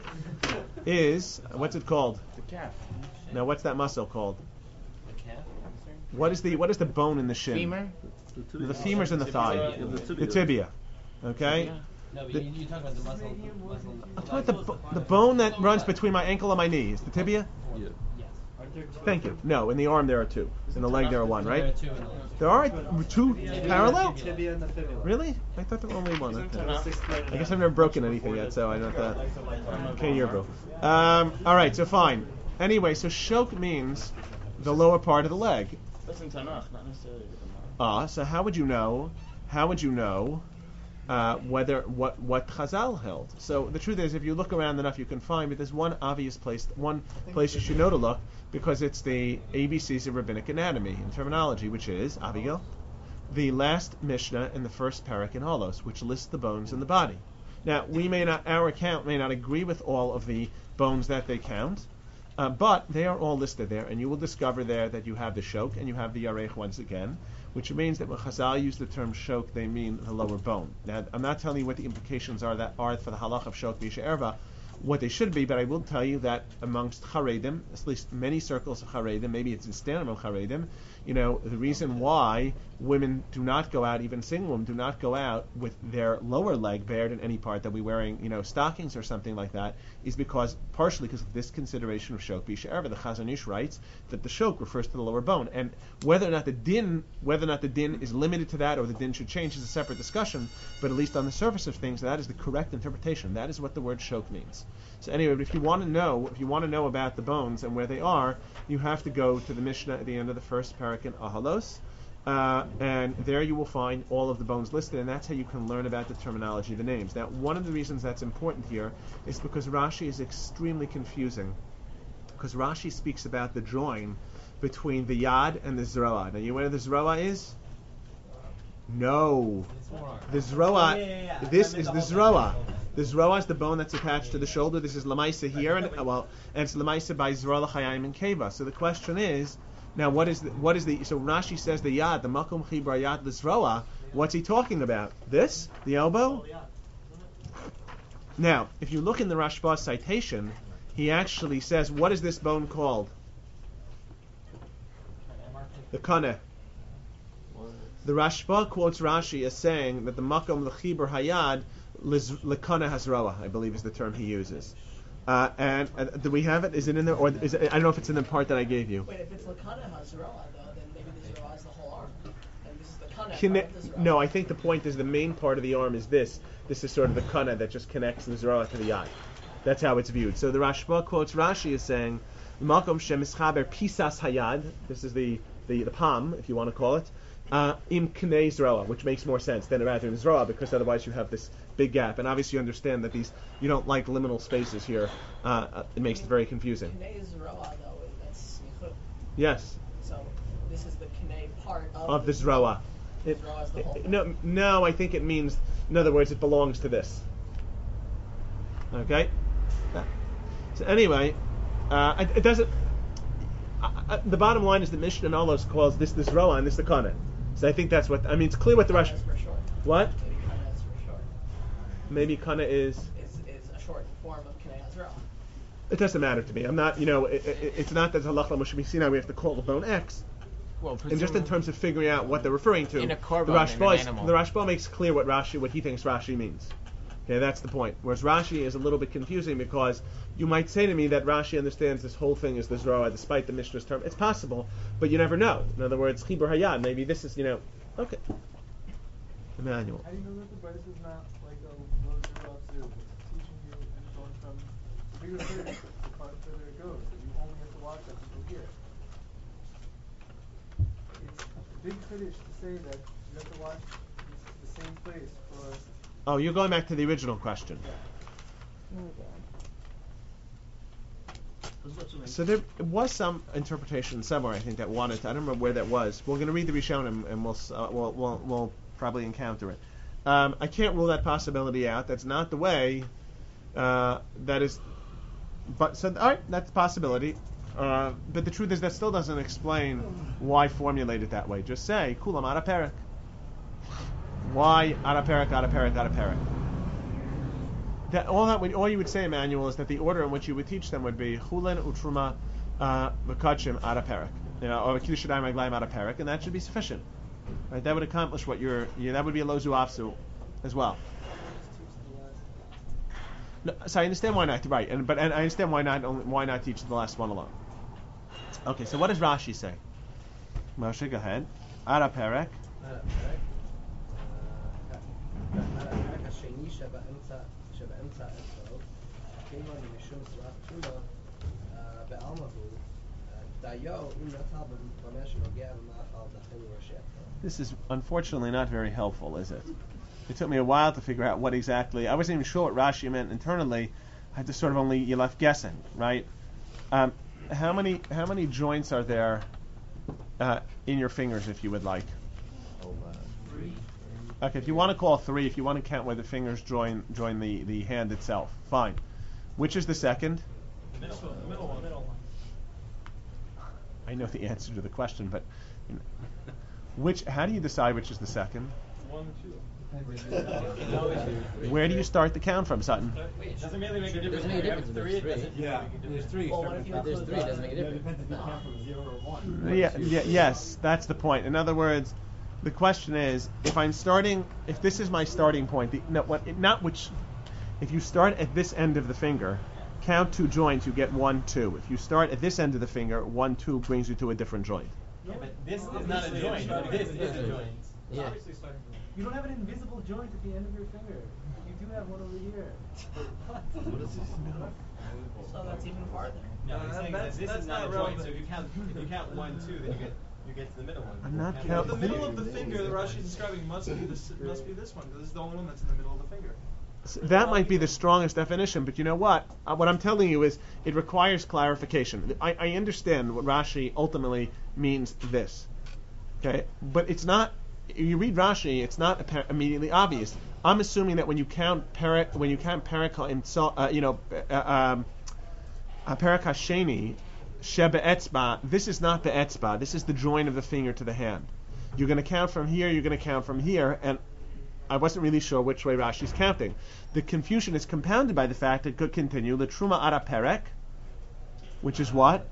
is, what's it called? The calf. Now, what's that muscle called? The calf? What is the what is the bone in the shin? Femur? The, the femur's in the thigh. Yeah, the The tibia. tibia. Okay? No, but The- you, you talk about the muscle. muscle I'm talking about the, bo- the bone that runs between my ankle and my knee. Is the tibia? Yeah. Yes. Thank you. No, in the arm there are two. In the leg there are one, There are right? two in the left. There are two parallel? Tibia and the fibula. Really? I thought there were only one. Okay. That was explained I guess in I've never broken anything yet, so I don't know that. Okay, you're bro. Um, all right, so fine. Anyway, so shok means the lower part of the leg. That's in Tanakh, not necessarily with the Tanakh. Ah, so how would you know? How would you know uh, whether what what Chazal held? So the truth is, if you look around enough, you can find. But there's one obvious place, one place you should know to look, because it's the A B Cs of rabbinic anatomy and terminology, which is Abigail, the last Mishnah in the first parak in Holos, which lists the bones in the body. Now, we may not, our account may not agree with all of the bones that they count, uh, but they are all listed there, and you will discover there that you have the shok and you have the yarech once again, which means that when Chazal use the term shok, they mean the lower bone. Now, I'm not telling you what the implications are that are for the halach of shok b'isha erva, what they should be, but I will tell you that amongst Haredim, at least many circles of Haredim, maybe it's in Stanim of Haredim, you know, the reason why women do not go out, even single women do not go out with their lower leg bared in any part, they'll be wearing, you know, stockings or something like that, is because, partially because of this consideration of shok b'isha erva. The Chazon Ish writes that the shok refers to the lower bone, and whether or not the din, whether or not the din is limited to that or the din should change is a separate discussion, but at least on the surface of things, that is the correct interpretation. That is what the word shok means. So anyway, but if you want to know, if you want to know about the bones and where they are, you have to go to the Mishnah at the end of the first parak in Ahalos, uh, and there you will find all of the bones listed, and that's how you can learn about the terminology of the names. Now, one of the reasons that's important here is because Rashi is extremely confusing, because Rashi speaks about the join between the yad and the zroa. Now, you know where the zroa is? No. The zroa, Yeah, yeah, yeah. this I meant is the the whole zroa. thing. The zroa is the bone that's attached to the shoulder. This is lamaisa here, and uh, well, and it's lamaisa by zroa l'chayim and keva. So the question is, now what is the, what is the? So Rashi says the yad, the makom chibra yad l'zroa. What's he talking about? This, the elbow. Now, if you look in the Rashba's citation, he actually says, what is this bone called? The kaneh. The Rashba quotes Rashi as saying that the makom l'chibur hayad l'kana hasroa, I believe is the term he uses. Uh, and uh, do we have it? Is it in there, or is it, I don't know if it's in the part that I gave you. Wait, if it's Lakana Hazroa, though, then maybe the Zroa is the whole arm. And this is the Kana Conne- part of the Zroa. no, I think the point is the main part of the arm is this. This is sort of the kana that just connects the zroa to the yad. That's how it's viewed. So the Rashba quotes Rashi as saying, makom shemischaber pisas hayad. This is the, the, the palm, if you want to call it. Uh, im knei zroa, which makes more sense than rather in zroa, because otherwise you have this big gap. And obviously you understand that these, you don't like liminal spaces here. Uh, uh, it makes it very confusing. Knei Zroa, though, that's smichut. Yes, So this is the Knei part of, of the zroa. The It, Zroa is the whole it- thing. no, no, I think it means, in other words, it belongs to this. Okay? Uh, So anyway, uh, it, it doesn't. Uh, uh, the bottom line is that Mishnah and Olos calls this the zroa and this the kana. So I think that's what. I mean, it's clear what the Rush. Kana is for short. What? Maybe Kana is for short. Maybe kana is. Is is a short form of Knei Hazroa. It doesn't matter to me. I'm not. You know, it, it, it's not that halach Moshe Sinai we have to call the bone X. Well, And just in terms of figuring out what they're referring to, In a the korban, in an Rashba, is, animal. the Rashba makes clear what Rashi, what he thinks Rashi means. Okay, that's the point. Whereas Rashi is a little bit confusing because you might say to me that Rashi understands this whole thing is the Zroa despite the Mishnah's term. It's possible, but you never know. In other words, Chibur Hayad, maybe this is, you know, okay. Emmanuel. How do you know that the Bryce is not like a low zero off zero? It's teaching you and going from bigger further, the farther further it goes. That you only have to watch up until here. It's a big finish to say that you have to watch the same place for. Oh, you're going back to the original question. So there was some interpretation somewhere, I think, that wanted to, I don't remember where that was. We're going to read the Rishonim and we'll, uh, we'll, we'll, we'll probably encounter it. Um, I can't rule that possibility out. That's not the way. Uh, that is, but so all right, that's a possibility. Uh, but the truth is that still doesn't explain why formulate it that way. Just say kulam ara perek. Why ara perek, ara perek, ara perek? That all that would, all you would say, Emmanuel, is that the order in which you would teach them would be chulin utruma v'kachim ara perek, you know, or kiddush yadayim raglayim ara perek, and that should be sufficient. Right? That would accomplish what you're. Yeah, that would be a lozu afsu as well. No, so I understand why not. Right, and but and I understand why not. Only, why not teach the last one alone? Okay, so what does Rashi say? Moshe, go ahead. Ara perek. This is unfortunately not very helpful, is it? It took me a while to figure out what exactly. I wasn't even sure what Rashi meant internally. I had to sort of only you left guessing, right? Um, how many how many joints are there uh, in your fingers, if you would like? Three. Okay, if you want to call three, if you want to count where the fingers join join the, the hand itself, fine. Which is the second? The middle one. The middle one. Middle one. I know the answer to the question, but you know, which? How do you decide which is the second? One and two. Where do you start the count from, Sutton? Wait, doesn't really make a difference. Doesn't make a difference if Three, there's it three. doesn't Yeah, make a there's difference. three. Well, what if you include three? It doesn't make a difference. Depends if you count from zero or one. Yeah, yeah, yes, that's the point. In other words, the question is, if I'm starting, if this is my starting point, the, no, what, not which, if you start at this end of the finger, count two joints, you get one, two. If you start at this end of the finger, one, two brings you to a different joint. Yeah, but this is not a joint. This is a joint. Yeah. You don't have an invisible joint at the end of your finger. You do have one over here. What is this? So that's even farther. No, Uh, he's saying that's- that this that's is not, not a joint. relevant. So if you count, if you count one, two, then you get you get to the middle one. I'm not Count- Well, counting. the middle of the finger that Rashi is describing must be this must be this one because this is the only one that's in the middle of the finger. So that might be the strongest definition, but you know what? Uh, what I'm telling you is it requires clarification. I, I understand what Rashi ultimately means this, okay? But it's not. You read Rashi, it's not appa- immediately obvious. I'm assuming that when you count perek, when you count perek in so, uh, you know, uh, um, perek hasheni, shebe etzba. This is not the etzba. This is the joint of the finger to the hand. You're going to count from here. You're going to count from here, and I wasn't really sure which way Rashi's counting. The confusion is compounded by the fact it could continue the truma ara perek, which is what?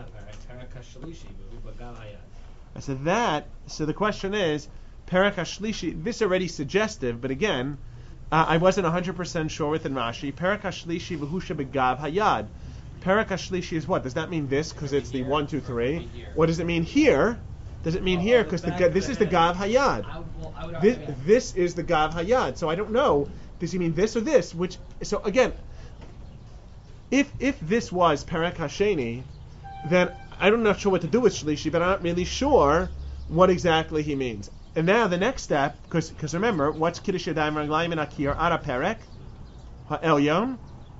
I said that. So the question is, perek hashlishi. This already suggestive, but again, uh, I wasn't one hundred percent sure within Rashi. Perek hashlishi v'husha begav hayad. Perek hashlishi is what? Does that mean this because it's the one, two, three? Or does it mean here? Does it mean here because the, ga- this is the gav hayad? I would, well, I would This, argue that. this is the gav hayad. So I don't know. Does he mean this or this? Which? So again, if if this was perek hasheni, then I'm not sure what to do with shlishi, but I'm not really sure what exactly he means. And now the next step, because remember, what's kiddush yadayim raglayim and akir ara perek ha'elyon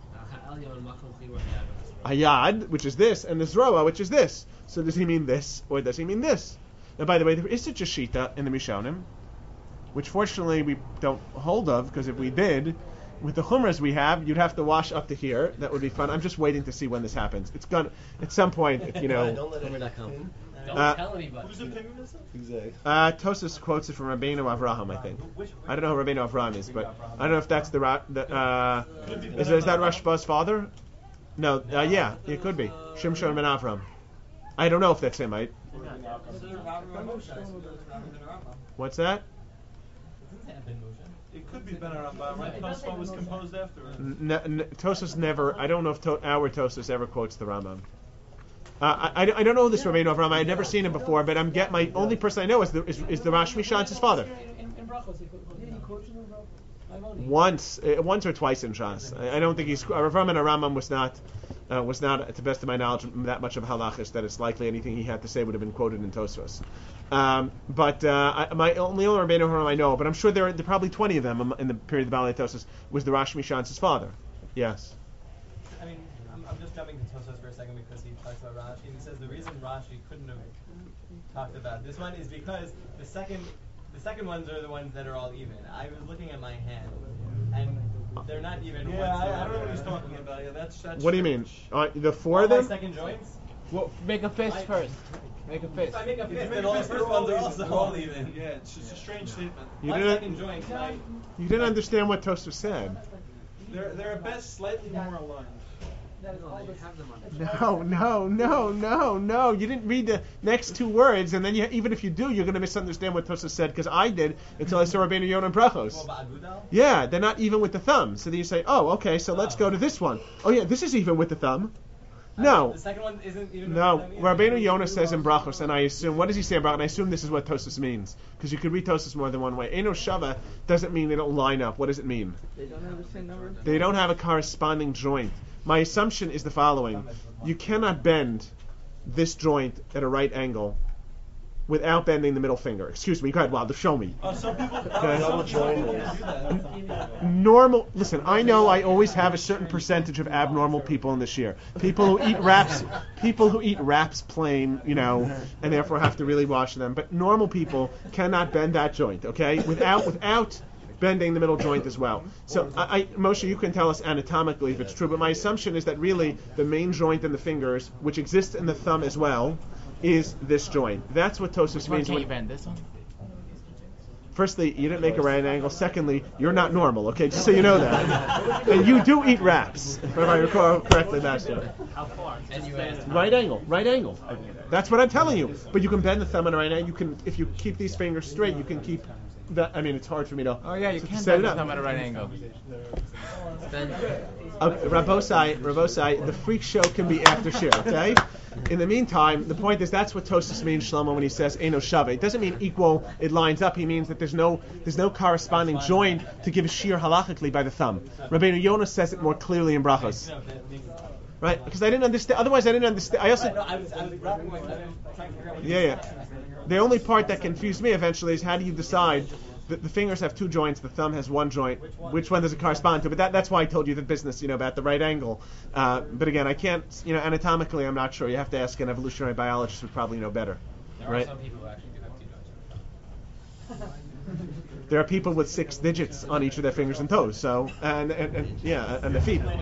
hayad, which is this, and the zroa, which is this. So does he mean this or does he mean this? And by the way, there is such a shita in the Mishonim, which fortunately we don't hold of, because if we did, with the chumras we have, you'd have to wash up to here. That would be fun. I'm just waiting to see when this happens. It's gonna at some point, you know. Don't let it happen. Don't Uh, tell anybody. Whose opinion is it? Exactly. Uh, Tosas quotes it from Rabbeinu Avraham, I think. I don't know who Rabbeinu Avraham is, but I don't know if that's the Ra- the uh, is, is that Rashba's father? No, uh, yeah, it could be Shimshon ben Avram. I don't know if that's him. I, what's that? It could be Ben Arambam, right? It does say Tosfot was Ramosai. composed after. N- n- Tosfos never. I don't know if to- our Tosfos ever quotes the Rambam. Uh, I, I, I don't know this Rabbeinu Avraham. I'd never seen him before, but I'm get my only person I know is the is, is the Rosh Mishan's father. In, in, in Brachos, he quotes Yeah, he quotes it in Brachos. Once, uh, once or twice in Shas. I, I don't think he's. Rav Rambam Rambam was not, uh, was not, to the best of my knowledge, that much of halachis that it's likely anything he had to say would have been quoted in Tosfos. Um, but uh, I, my only other Rabbeinu Avraham I know, but I'm sure there are, there are probably twenty of them in the period of the Balei Tosfos, was the Rosh Mishan's father. Yes. I mean, I'm, I'm just jumping to Tosfos for a second because he talks about Rashi, and he says the reason Rashi couldn't have talked about this one is because the second, the second ones are the ones that are all even. I was looking at my hand, and they're not even. Yeah, I, I whatsoever. don't know what he's talking about. Yeah, that's that's. What do you mean? Uh, the four All of my them? second joints. Well, make a fist I- first. Make a fist. If I make a If you fist, make then a all the fist, first they're all ones are even. also They're all all even. Yeah, it's just a strange statement. You My didn't- second joint, like, You didn't understand what Tosfos said. They're they're at best slightly more aligned. That is all this. have them on No, no, no, no, no. You didn't read the next two words, and then you, even if you do, you're going to misunderstand what Tosfos said, because I did until I saw Rabbeinu Yonah and Brachos. well, Ba'agudal? Yeah, they're not even with the thumb. So then you say, oh, okay, so let's go to this one. Oh, yeah, this is even with the thumb. No. The second one isn't even. No, with them either. Rabbeinu Yonah says in Brachos, and I assume, what does he say about it? And I assume this is what Tosfos means, because you could read Tosfos more than one way. Eno Shava doesn't mean they don't line up. What does it mean? They don't have the same number? They don't have a corresponding joint. My assumption is the following. You cannot bend this joint at a right angle without bending the middle finger. Excuse me, go ahead, Wilder, show me. Uh, some people, Okay. some people do that. Normal, listen, I know I always have a certain percentage of abnormal people in this year. People who eat wraps, people who eat wraps plain, you know, and therefore have to really wash them. But normal people cannot bend that joint, okay? Without, without bending the middle joint as well. So, I, I, Moshe, you can tell us anatomically if it's true, but my assumption is that really the main joint in the fingers, which exists in the thumb as well, is this joint. That's what Tosfos Which one means. can't when- you bend? This one? Firstly, you didn't make a right angle. Secondly, you're not normal, okay? Just so you know that. And you do eat wraps, if I recall correctly, Master. How far? And you asked. Right angle, right angle. That's what I'm telling you. But you can bend the thumb on a right angle. You can, if you keep these fingers straight, you can keep that. I mean, it's hard for me to. Oh yeah, you to can set bend it the up. thumb at a right angle. Okay, Rabosai, Rabosai, the freak show can be after shir, okay? In the meantime, the point is that's what Tosfos means, Shlomo, when he says Eno Shava. It doesn't mean equal, it lines up. He means that there's no there's no corresponding joint to give a shir halachically by the thumb. Rabbeinu Yonah says it more clearly in Brachos. Right? Because I didn't understand, otherwise I didn't understand. I also... No, I was, I was wrapping my head around, trying to figure out what you Yeah, were yeah. saying. The only part that confused me eventually is how do you decide that the fingers have two joints, the thumb has one joint, which one does it correspond to? But that, that's why I told you the business, you know, about the right angle. Uh, but again, I can't, you know, anatomically I'm not sure. You have to ask an evolutionary biologist would probably know better. There right? are some people who actually do have two joints. There are people with six digits on each of their fingers and toes, so, and, and, and yeah, and the feet.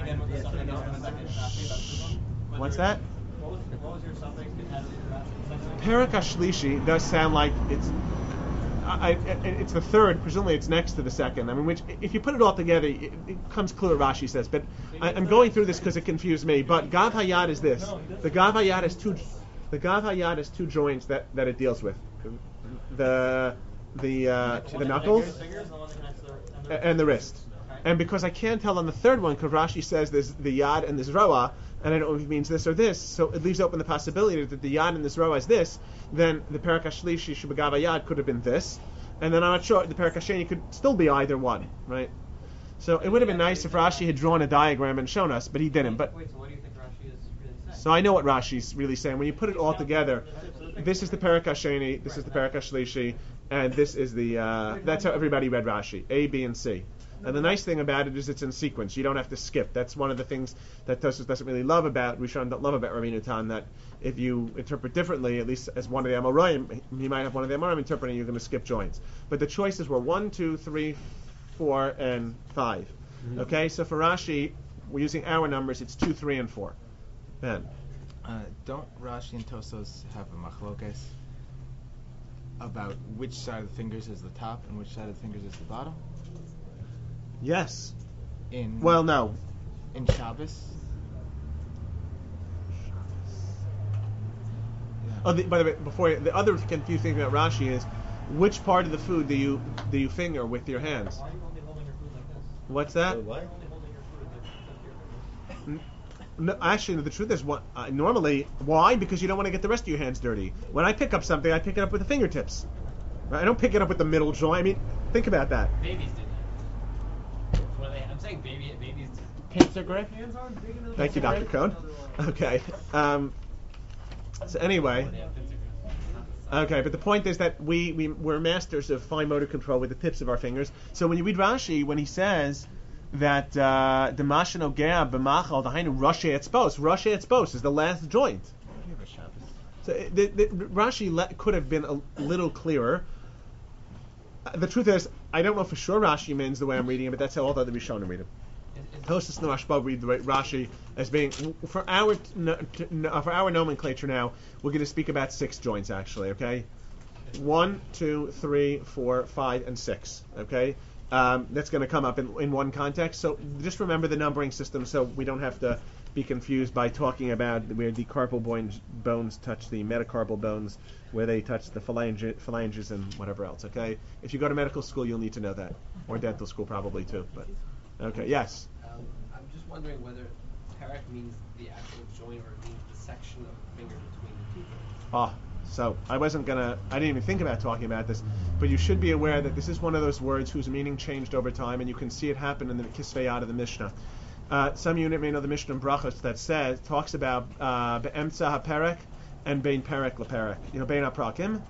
What's that? What was, what was your suffix? It had a- Perak Ashlishi does sound like it's I, I, it's the third, presumably it's next to the second. I mean, which if you put it all together, it, it comes clear what Rashi says. But I, I'm going through this because it confused me. But Gav Hayad is this: the Gav Hayad has two, the Gav Hayad has two joints that, that it deals with, the the uh, the knuckles and the wrist. And because I can't tell on the third one, because Rashi says there's the Yad and there's Roa, and I don't know if it means this or this, so it leaves open the possibility that the Yad and this Roa is this, then the Perak HaShlishi Shubagav Yad could have been this, and then I'm not sure, the Perak HaSheni could still be either one, right? So it would have been nice if Rashi had drawn a diagram and shown us, but he didn't. But Wait, so what do you think Rashi is really saying? so I know what Rashi's really saying. When you put it all together, this is the Perak HaSheni, this is the Perak HaShlishi, and this is the, uh, that's how everybody read Rashi, A, B, and C. And the nice thing about it is it's in sequence. You don't have to skip. That's one of the things that Tosfos doesn't really love about, Rishon don't love about Rabbeinu Tan, that if you interpret differently, at least as one of the Amoraim, he might have one of the Amoraim interpreting, you're going to skip joints. But the choices were one, two, three, four, and five. Mm-hmm. Okay, so for Rashi, we're using our numbers, it's two, three, and four. Ben. Uh, don't Rashi and Tosfos have a machlokes about which side of the fingers is the top and which side of the fingers is the bottom? Yes. In well, no. In Shabbos. Yeah. Oh, the, by the way, before the other confusing thing about Rashi is, which part of the food do you do you finger with your hands? Why are you only What's that? What? N- No, actually, the truth is, what uh, normally, why? Because you don't want to get the rest of your hands dirty. When I pick up something, I pick it up with the fingertips. Right? I don't pick it up with the middle joint. I mean, think about that. Babies do that. What are they? I'm saying baby. Babies. Pincer grip. Hands aren't big enough. Thank you, Doctor Cohn. Okay. Um, so anyway, okay, but the point is that we, we we're masters of fine motor control with the tips of our fingers. So when you read Rashi, when he says that the mashino gea b'machal the hainu rashi etzbos, rashi etzbos is the last joint. So the, the, Rashi le- could have been a little clearer. Uh, the truth is, I don't know for sure Rashi means the way I'm reading it, but that's how all the other Rishonim read it. Tosas and Rashba read the way Rashi as being for our no, no, for our nomenclature now. We're going to speak about six joints actually. Okay, one, two, three, four, five, and six. Okay. Um, that's going to come up in, in one context. So just remember the numbering system so we don't have to be confused by talking about where the carpal bones, bones touch the metacarpal bones, where they touch the phalange, phalanges and whatever else. Okay? If you go to medical school, you'll need to know that. Or dental school probably too. But okay, yes? Um, I'm just wondering whether parak means the actual joint or it means the section of the finger between the two joints. Ah. So I wasn't gonna, I didn't even think about talking about this, but you should be aware that this is one of those words whose meaning changed over time, and you can see it happen in the Kisvei Yad of the Mishnah. Uh, some unit may know the Mishnah in Brachos that says, talks about be'emtza haperek and bein perek leperek, you know, bein haprakim,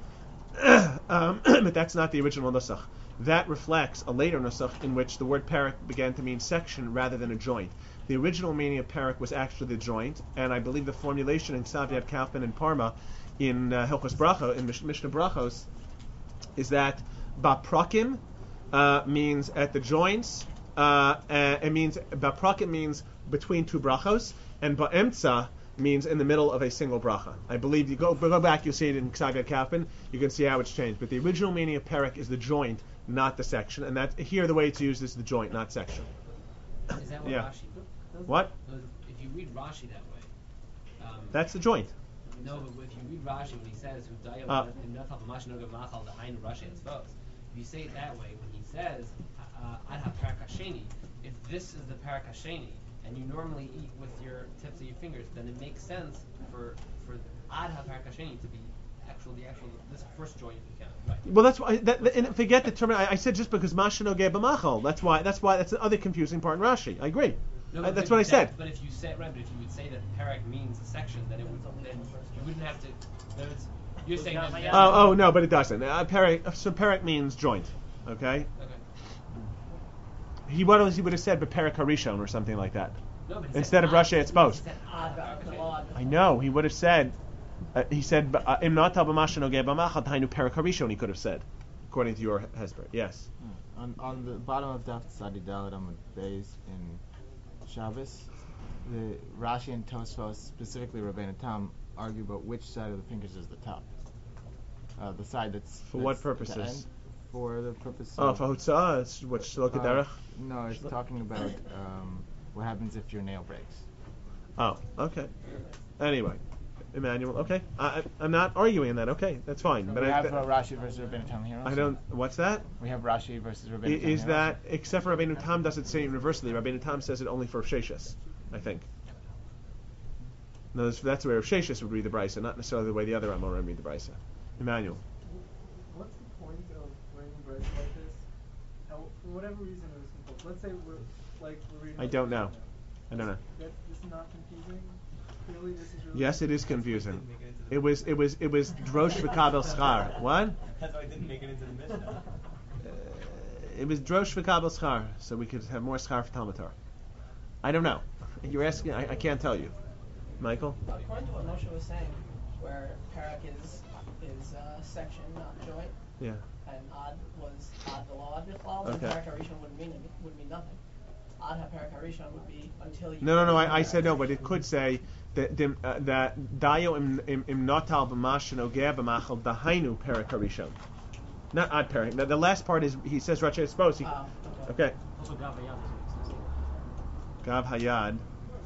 um, but that's not the original nusach. That reflects a later nusach in which the word perek began to mean section rather than a joint. The original meaning of perek was actually the joint, and I believe the formulation in Ksav Yad Kaufman and Parma in uh, Hilchos Brachos, in Mish- Mishnah Brachos, is that baprakim uh, means at the joints. Uh, uh, it means baprakim means between two brachos, and ba'emtza means in the middle of a single bracha. I believe you go go back, you'll see it in Ksav Yad Kaufman. You can see how it's changed. But the original meaning of perek is the joint, not the section, and that here the way it's used is the joint, not section. Is that what Yeah. Rashi does? What? If you read Rashi that way, um, That's the joint. no, but if you read Rashi when he says "Hudayo Uh. Natal Mashnoga Machal the Hainu Rashi Etzvos," if you say it that way, when he says Ad HaParak Hasheni, if this is the Parak Hasheni and you normally eat with your tips of your fingers, then it makes sense for for Ad HaParak Hasheni to be actual the actual this first joint you count. Right. Well, that's why. That, and forget the term. I, I said just because mashino ge b'machal. That's why. That's why. That's the other confusing part in Rashi. I agree. No, Uh, but that's if what I you- said. But if you said right, but if you would say that parak means a section, then it would then you wouldn't have to. Then it's, you're saying that. that- Oh, oh no, but it doesn't. Uh, perek, so perek means joint. Okay. Okay. He what else he would have said, but perek harishon or something like that. No, but he Instead said of ad- Rashi, it's both. he said ad parak hasheni. I know. He would have said. Uh, he said, "Im natal b'mashino ge b'machal tainu perek harishon." He could have said, according to your hesper. Yes. Hmm. On, on the bottom of Daf Tzadi Dalet Amud Beis in Shabbos, the Rashi and Tosfos, specifically Rabbeinu Tam, argue about which side of the fingers is the top. Uh, the side that's For what that's the purposes? end. For the purpose Oh, of for hutzah, it's what shlok uh, derech. No, it's talking about um, what happens if your nail breaks. Oh, okay. Anyway, Emmanuel. Okay, I, I- I'm not arguing that. Okay, that's fine. But we I, have th- uh, Rashi versus Rabbeinu Tam here. I also. don't. What's that? We have Rashi versus I- Rabbeinu Tam Is here that except for Rabbeinu Tam doesn't say it universally? Rabbeinu Tam says it only for Sheshis, I think. No, that's, that's the way Sheshis would read the brisa, not necessarily the way the other Amorim read the brisa. Emmanuel. What's the point of writing bread like this? How, for whatever reason it was composed. Let's say we're like we're reading. I don't know. I don't know. That this is not confusing. Clearly, this is really. Yes, it is confusing. It was. It was. It was drosh v'kabel schar. What? That's why I didn't make it into the Mishnah. It was drosh v'kabel schar, so we could have more schar for Talmud Torah. I don't know. You're asking. I, I can't tell you. Michael. According to what Moshe was saying, where parak is is uh, section, not joint, Yeah. and ad was ad v'lo ad bichlal, then Okay. parak harishon would mean would mean nothing. Ad ha-parak harishon would be until you. No, no, no. I, I said no, but it could say that dim- uh, that dayo im im im natal b'mashin ogeh b'machal dahainu perak harishon. Not ad perak. The, the last part is he says Rashi Espos. Ah, Okay. okay. Also, Gav Hayad is what it says. Gav hayad.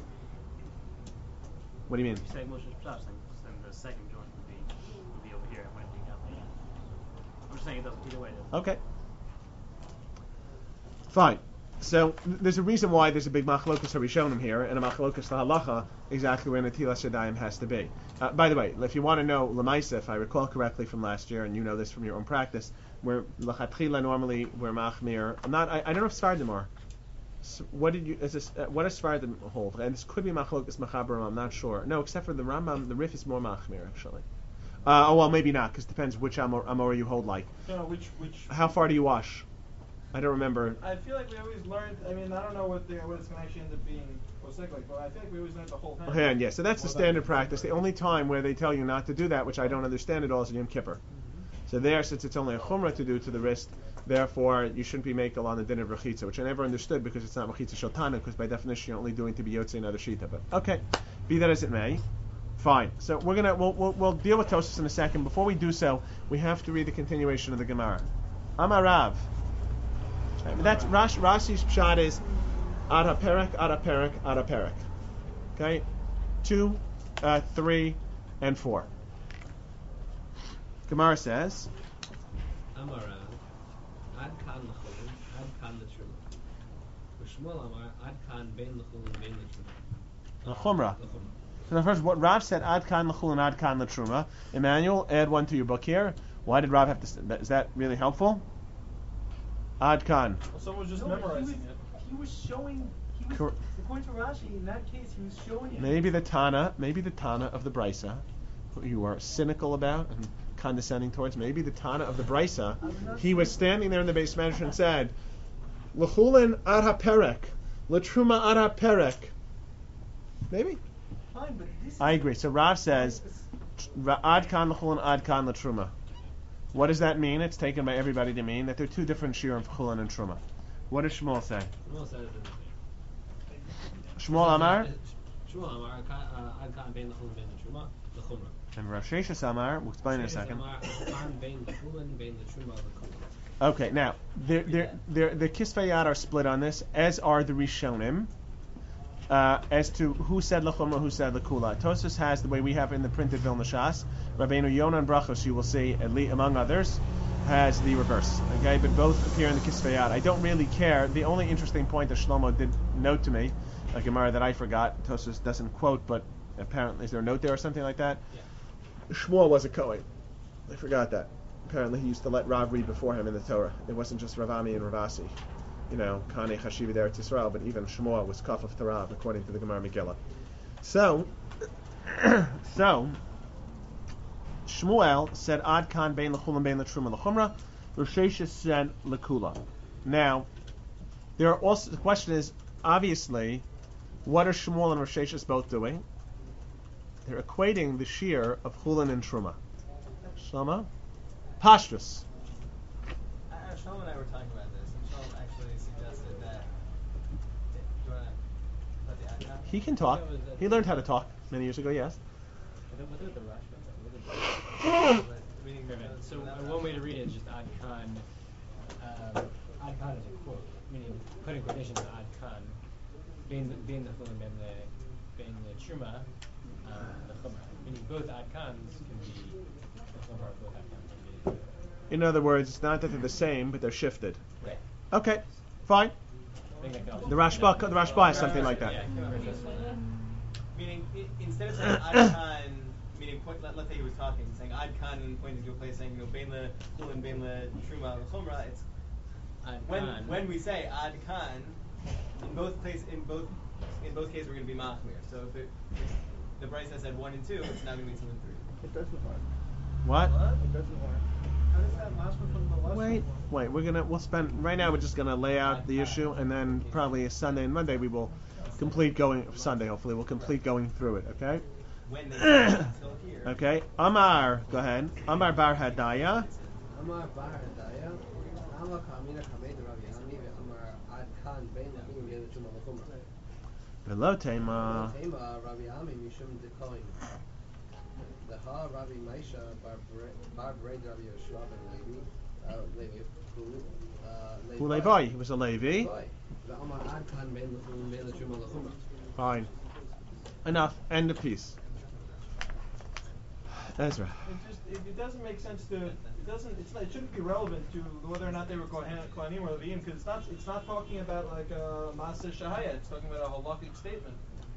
What do you mean? If you say Moshe's Pshat, then, then the second joint would be would be over here and wouldn't be Gav Hayad. I'm just saying it doesn't either way. It doesn't. Okay. Fine. So th- there's a reason why there's a big machlokas harishonim here and a machlokas lahalacha exactly where netilas yadayim has to be. Uh, by the way, if you want to know lemaisa, if I recall correctly from last year, and you know this from your own practice, where lachatchila normally where machmir. I'm not. I, I don't know if Sfardim are. So what did you? Is this, uh, what does Sfardim hold? And this could be machlokas machaberim. I'm not sure. No, except for the Rambam, the Rif is more machmir actually. Uh, oh well, maybe not, because it depends which amor, amora you hold like. No, no, which which. How far do you wash? I don't remember. I feel like we always learned. I mean, I don't know what the what it's going to actually end up being like, but I feel like we always learned the whole hand. Hand, yeah. So that's the What standard about- practice. The only time where they tell you not to do that, which I don't understand at all, is Yom Kippur. So there, since it's only a chumrah to do to the wrist, therefore you shouldn't be makel on the din of rechitza, which I never understood because it's not rechitza shotana, because by definition you're only doing to be yotze another shita. But okay, be that as it may. Fine. So we're gonna we'll, we'll, we'll deal with Tosfos in a second. Before we do so, we have to read the continuation of the Gemara. Amarav. That's Rash, Rashi's pshat is ad haperek, ad haperek, ad haperek. Okay, two, uh, three, and four. Gemara says. Amarav, ad kan l'chulin, ad kan l'truma. V'shmuel amar, ad kan bein l'chulin, bein l'truma. L'chumra. So the first, what Rav said, ad kan l'chulin, ad kan l'truma. Emmanuel, add one to your book here. Why did Rav have to? St- is that really helpful? Ad kan. Well, someone was just No, but he memorizing was, it. he was showing. He was, Cor- according to Rashi, in that case, he was showing you. Maybe the Tana, maybe the Tana of the Brisa, who you are cynical about and condescending towards, maybe the Tana of the Brisa, he was standing there in the base manager and said, L'chulin ad haperek, l'truma ad haperek. Maybe. Fine, but this I agree. So Rav says, Ra- ad kan l'chulin, ad kan l'truma. What does that mean? It's taken by everybody to mean that there are two different shiurim for chulin and truma. What does Shmuel say? Shmuel says it. Shmuel Amar Shmuel Amar, uh, ad kan bein l'chulin, bein l'truma, l'chumra. and Rav Sheshes Amar. We'll explain in a second. Amar, ad kan bein l'chulin, bein l'truma, l'chumra. Okay, now there, there, there, the Kisvei Yad are split on this, as are the Rishonim, uh, as to who said L'chumra, who said L'kula. Tosfos has the way we have in the printed Vilna Shas. Rabbeinu Yonan Brachos, you will see, at least among others, has the reverse. Okay, but both appear in the Kisvei Yad. I don't really care. The only interesting point that Shlomo did note to me, a Gemara that I forgot, Tosfos doesn't quote, but apparently is there a note there or something like that? Yeah. Shmuel was a Kohen. I forgot that. Apparently he used to let Rav read before him in the Torah. It wasn't just Ravami and Ravasi. You know, Kane Chashiva Eretz Yisrael, but even Shmuel was Kaf of Tarav, according to the Gemara Megillah. So, so, Shmuel said Ad Kan Bein L'Chulam Bein L'Truma L'Chumra. Rosh Hashanah said L'Kula. Now, there are also, the question is, obviously, what are Shmuel and Rosh Hashanah both doing? They're equating the shear of Chulin and Truma. Shlomo? Pashtus. Uh, Shalom and I were talking about this, and Shalom actually suggested that. Do you want to let the ad now? He can talk. He learned how to talk many years ago, yes. Meaning, uh, so uh, one way to read it is just ad kan. Um, ad kan is a quote, meaning put in quotations ad kan. Being the being the chulin, being the being the truma, uh, the chumra. Meaning both ad kans can be the chumra, both ad kans can be. In other words, it's not that they're the same, but they're shifted. Right. Okay, fine. The Rashba, the Rashba has something like that. Yeah, meaning, i- instead of saying ad kan, meaning, point, let, let's say he was talking, saying ad kan and pointing to a place saying, you know, bein le chulin, bein le truma, l'chumra, it's Ad when kan. when we say ad kan, in both place in both in both cases we're going to be machmir. So if, it, if the Brisa said one and two, it's now going to be two and three. It doesn't work. What? It doesn't work. How does that last one from the last Wait, one? wait. We're gonna we'll spend right now. We're just gonna lay out the issue, and then probably Sunday and Monday we will complete going. Sunday, hopefully, we'll complete going through it. Okay. When they still here. Okay. Amar, go ahead. Amar Bar Hadaya. Amar bar hadaya, Amar kamina kamed Rabbi Ami, Amar ad kan bein l'chulin, bein l'truma, l'chumra. Velo tema. Tema Rabbi Ami mishum dekoin. The ha Rabbi Maisha bar bar Braid Rabbi Yeshua ben Levi, uh, Levi who uh, Who Levi? He was a Levi. The Amar ad kan bein l'chulin, bein l'truma, l'chumra. Fine. Enough. End of piece. Ezra. It just it, it doesn't make sense to it doesn't it's not, it shouldn't be relevant to whether or not they were Kohen, Kohanim or Levim because it's not it's not talking about like a Maaseh Shahaya. It's talking about a halakhic statement.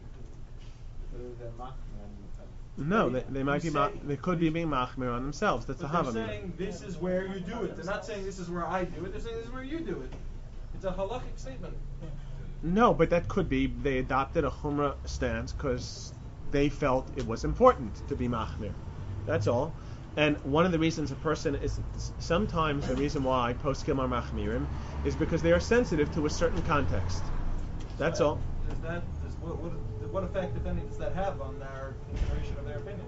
No, they, they might You be ma- say- they could be being machmir on themselves. That's a But hava. they're saying this is where you do it. They're not saying this is where I do it. They're saying this is where you do it. It's a halakhic statement. No, but that could be they adopted a chumrah stance because they felt it was important to be machmir. That's all. And one of the reasons a person is sometimes the reason why poskim are machmirim is because they are sensitive to a certain context. That's all. Does that does what, what what effect, if any, does that have on our consideration of their opinion?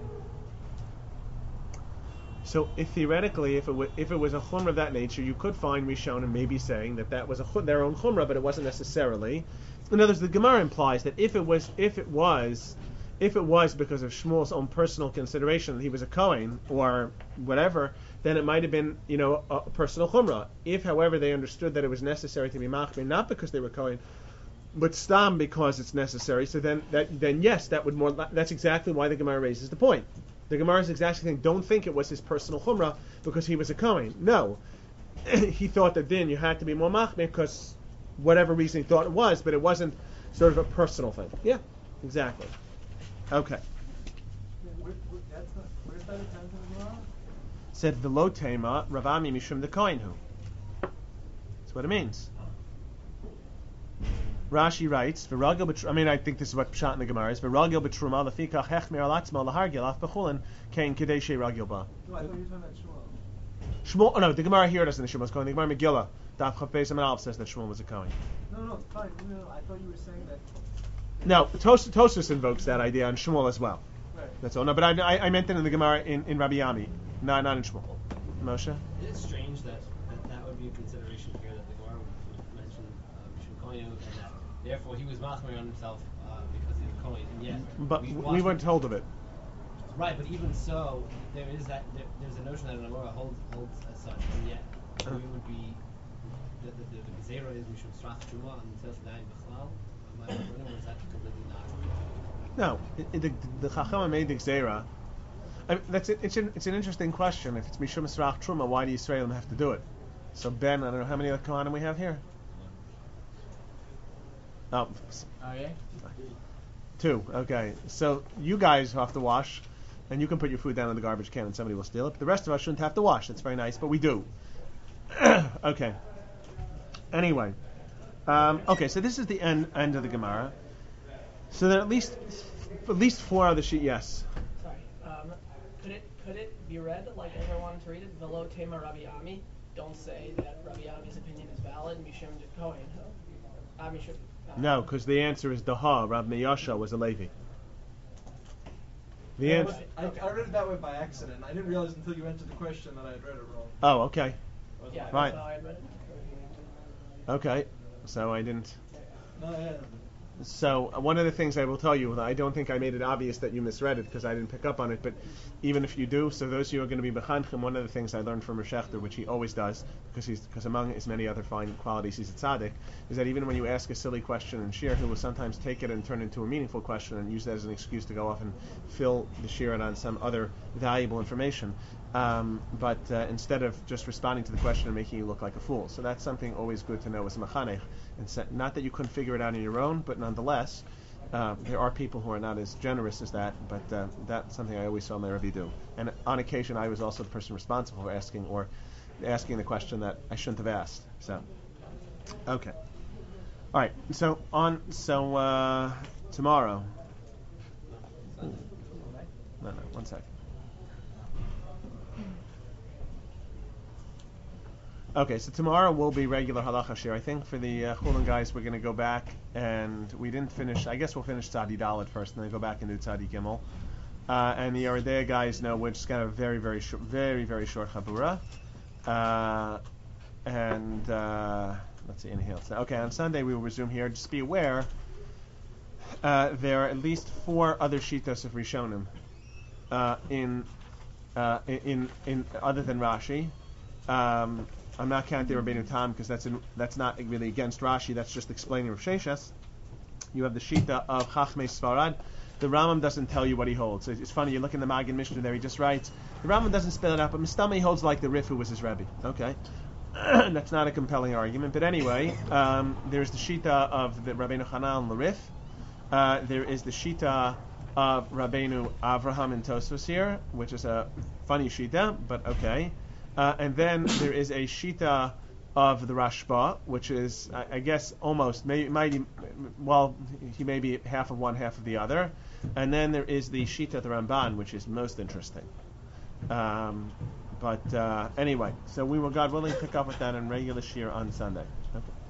So if theoretically, if it w- if it was a chumrah of that nature, you could find Rishonim maybe saying that that was a chum- their own chumrah, but it wasn't necessarily. In other words, the Gemara implies that if it was if it was if it was because of Shmuel's own personal consideration that he was a Kohen or whatever, then it might have been, you know, a personal chumrah. If, however, they understood that it was necessary to be machmir, not because they were Kohen, but stam because it's necessary, so then that then yes, that would more. That's exactly why the Gemara raises the point. The Gemara is exactly saying, don't think it was his personal chumrah because he was a Kohen. No, he thought that then you had to be more machmir because whatever reason he thought it was, but it wasn't sort of a personal thing. Yeah, exactly. Okay. Where, where, that's not, where's that attempt in the Gemara? Said v'lo tema Ravami mishum the Kohen hu. That's what it means. Rashi writes, "V'ragil b'tr." I mean, I think this is what pshat in the Gemara is. V'ragil b'truma lefikach hechmir alatzma lahargil af b'chulin kein kadei ragil ba. No, I thought you were talking about Shmuel. Shmuel. Oh no, the Gemara here doesn't. Shmuel was Kohen. The Gemara Megillah, Daf Chaf Beis Amud Aleph says that Shmuel was a Kohen. No, no, fine. No, no, I thought you were saying that. No, Tos- Tosfos invokes that idea on Shmuel as well. Right. That's all. No, but I, I, I meant it in the Gemara in, in Rabbi Yami, not not in Shmuel. Moshe. It's strange that, that that would be a consideration here that the Gemara would, would mention Mishum Kohen and that therefore he was machmir on himself uh, because he was Kohen, and yet But we, we weren't told of it. Right, but even so, there is that there, there's a notion that an Amora holds holds as such, and yet we would be the the the, the Gezerah is Mishum Strach Truma and Tel Dain Bechlal. Am I wondering, or is that completely not? No, it, it, the the Chacham made the Gzeira. I mean, that's it, it's an it's an interesting question. If it's Mishum Srach Truma, why do Yisraelim have to do it? So Ben, I don't know how many other Kohanim we have here. Oh, Oh yeah. two. Okay, so you guys have to wash, and you can put your food down in the garbage can, and somebody will steal it. But the rest of us shouldn't have to wash. That's very nice, but we do. Okay. Anyway, um, okay. So this is the end end of the Gemara. So there are at least at least four other sheet. Yes. Sorry. Um, could it could it be read like everyone wanted to read it? Velo tema Rabbi Ami. Don't say that Rabbi Ami's opinion is valid. Mishum de Kohen. Uh, Mishum. Uh, No, because the answer is Daha. Rav Meyasha was a Levi. The Yeah, answer. I, I read it that way by accident. I didn't realize until you answered the question that I had read it wrong. Oh, okay. Yeah, Right. that's how I read it. Okay. So I didn't. No, yeah. So uh, one of the things I will tell you, I don't think I made it obvious that you misread it because I didn't pick up on it, but even if you do, so those of you who are going to be bechanchim, one of the things I learned from Rosh Hashanah, which he always does, because he's because among his many other fine qualities, he's a tzaddik, is that even when you ask a silly question in shir, he will sometimes take it and turn it into a meaningful question and use that as an excuse to go off and fill the shir on some other valuable information. Um, but uh, instead of just responding to the question and making you look like a fool. So that's something always good to know as a machanech. And so, not that you couldn't figure it out on your own, but nonetheless, uh, there are people who are not as generous as that, but uh, that's something I always saw my Rebbe do. And on occasion, I was also the person responsible for asking or asking the question that I shouldn't have asked. So, okay. All right, so on, so uh, tomorrow. No, no, one second. Okay, so tomorrow will be regular halacha shir. I think for the uh, Chulin guys, we're going to go back, and we didn't finish. I guess we'll finish Tzadi Dalet first, and then go back and do Tzadi Gimel. Uh, and the Yeridea guys know we're just got a very, very short, very, very short chabura. Uh, and uh, let's see, inhale. So, okay, on Sunday we will resume here. Just be aware, uh, there are at least four other shitos of Rishonim uh, in, uh, in in other than Rashi. Um, I'm not counting Rabbeinu Tam because that's in, that's not really against Rashi. That's just explaining Rav Sheshes. You have the Shita of Chachmei Svarad, the Rambam doesn't tell you what he holds. So it's funny, you look in the Maggid Mishnah there, he just writes, the Rambam doesn't spell it out, but Mistami holds like the Rif who was his Rebbe. Okay? That's not a compelling argument. But anyway, um, there's the Shita of the Rabbeinu Hanan Larif. Uh, there is the Shita of Rabbeinu Avraham in Tosfos here, which is a funny Shita, but okay. Uh, and then there is a Shita of the Rashba, which is, I, I guess, almost, maybe, might, well, he may be half of one, half of the other. And then there is the Shita of the Ramban, which is most interesting. Um, but uh, anyway, so we will, God willing, pick up with that in regular shir on Sunday. Okay.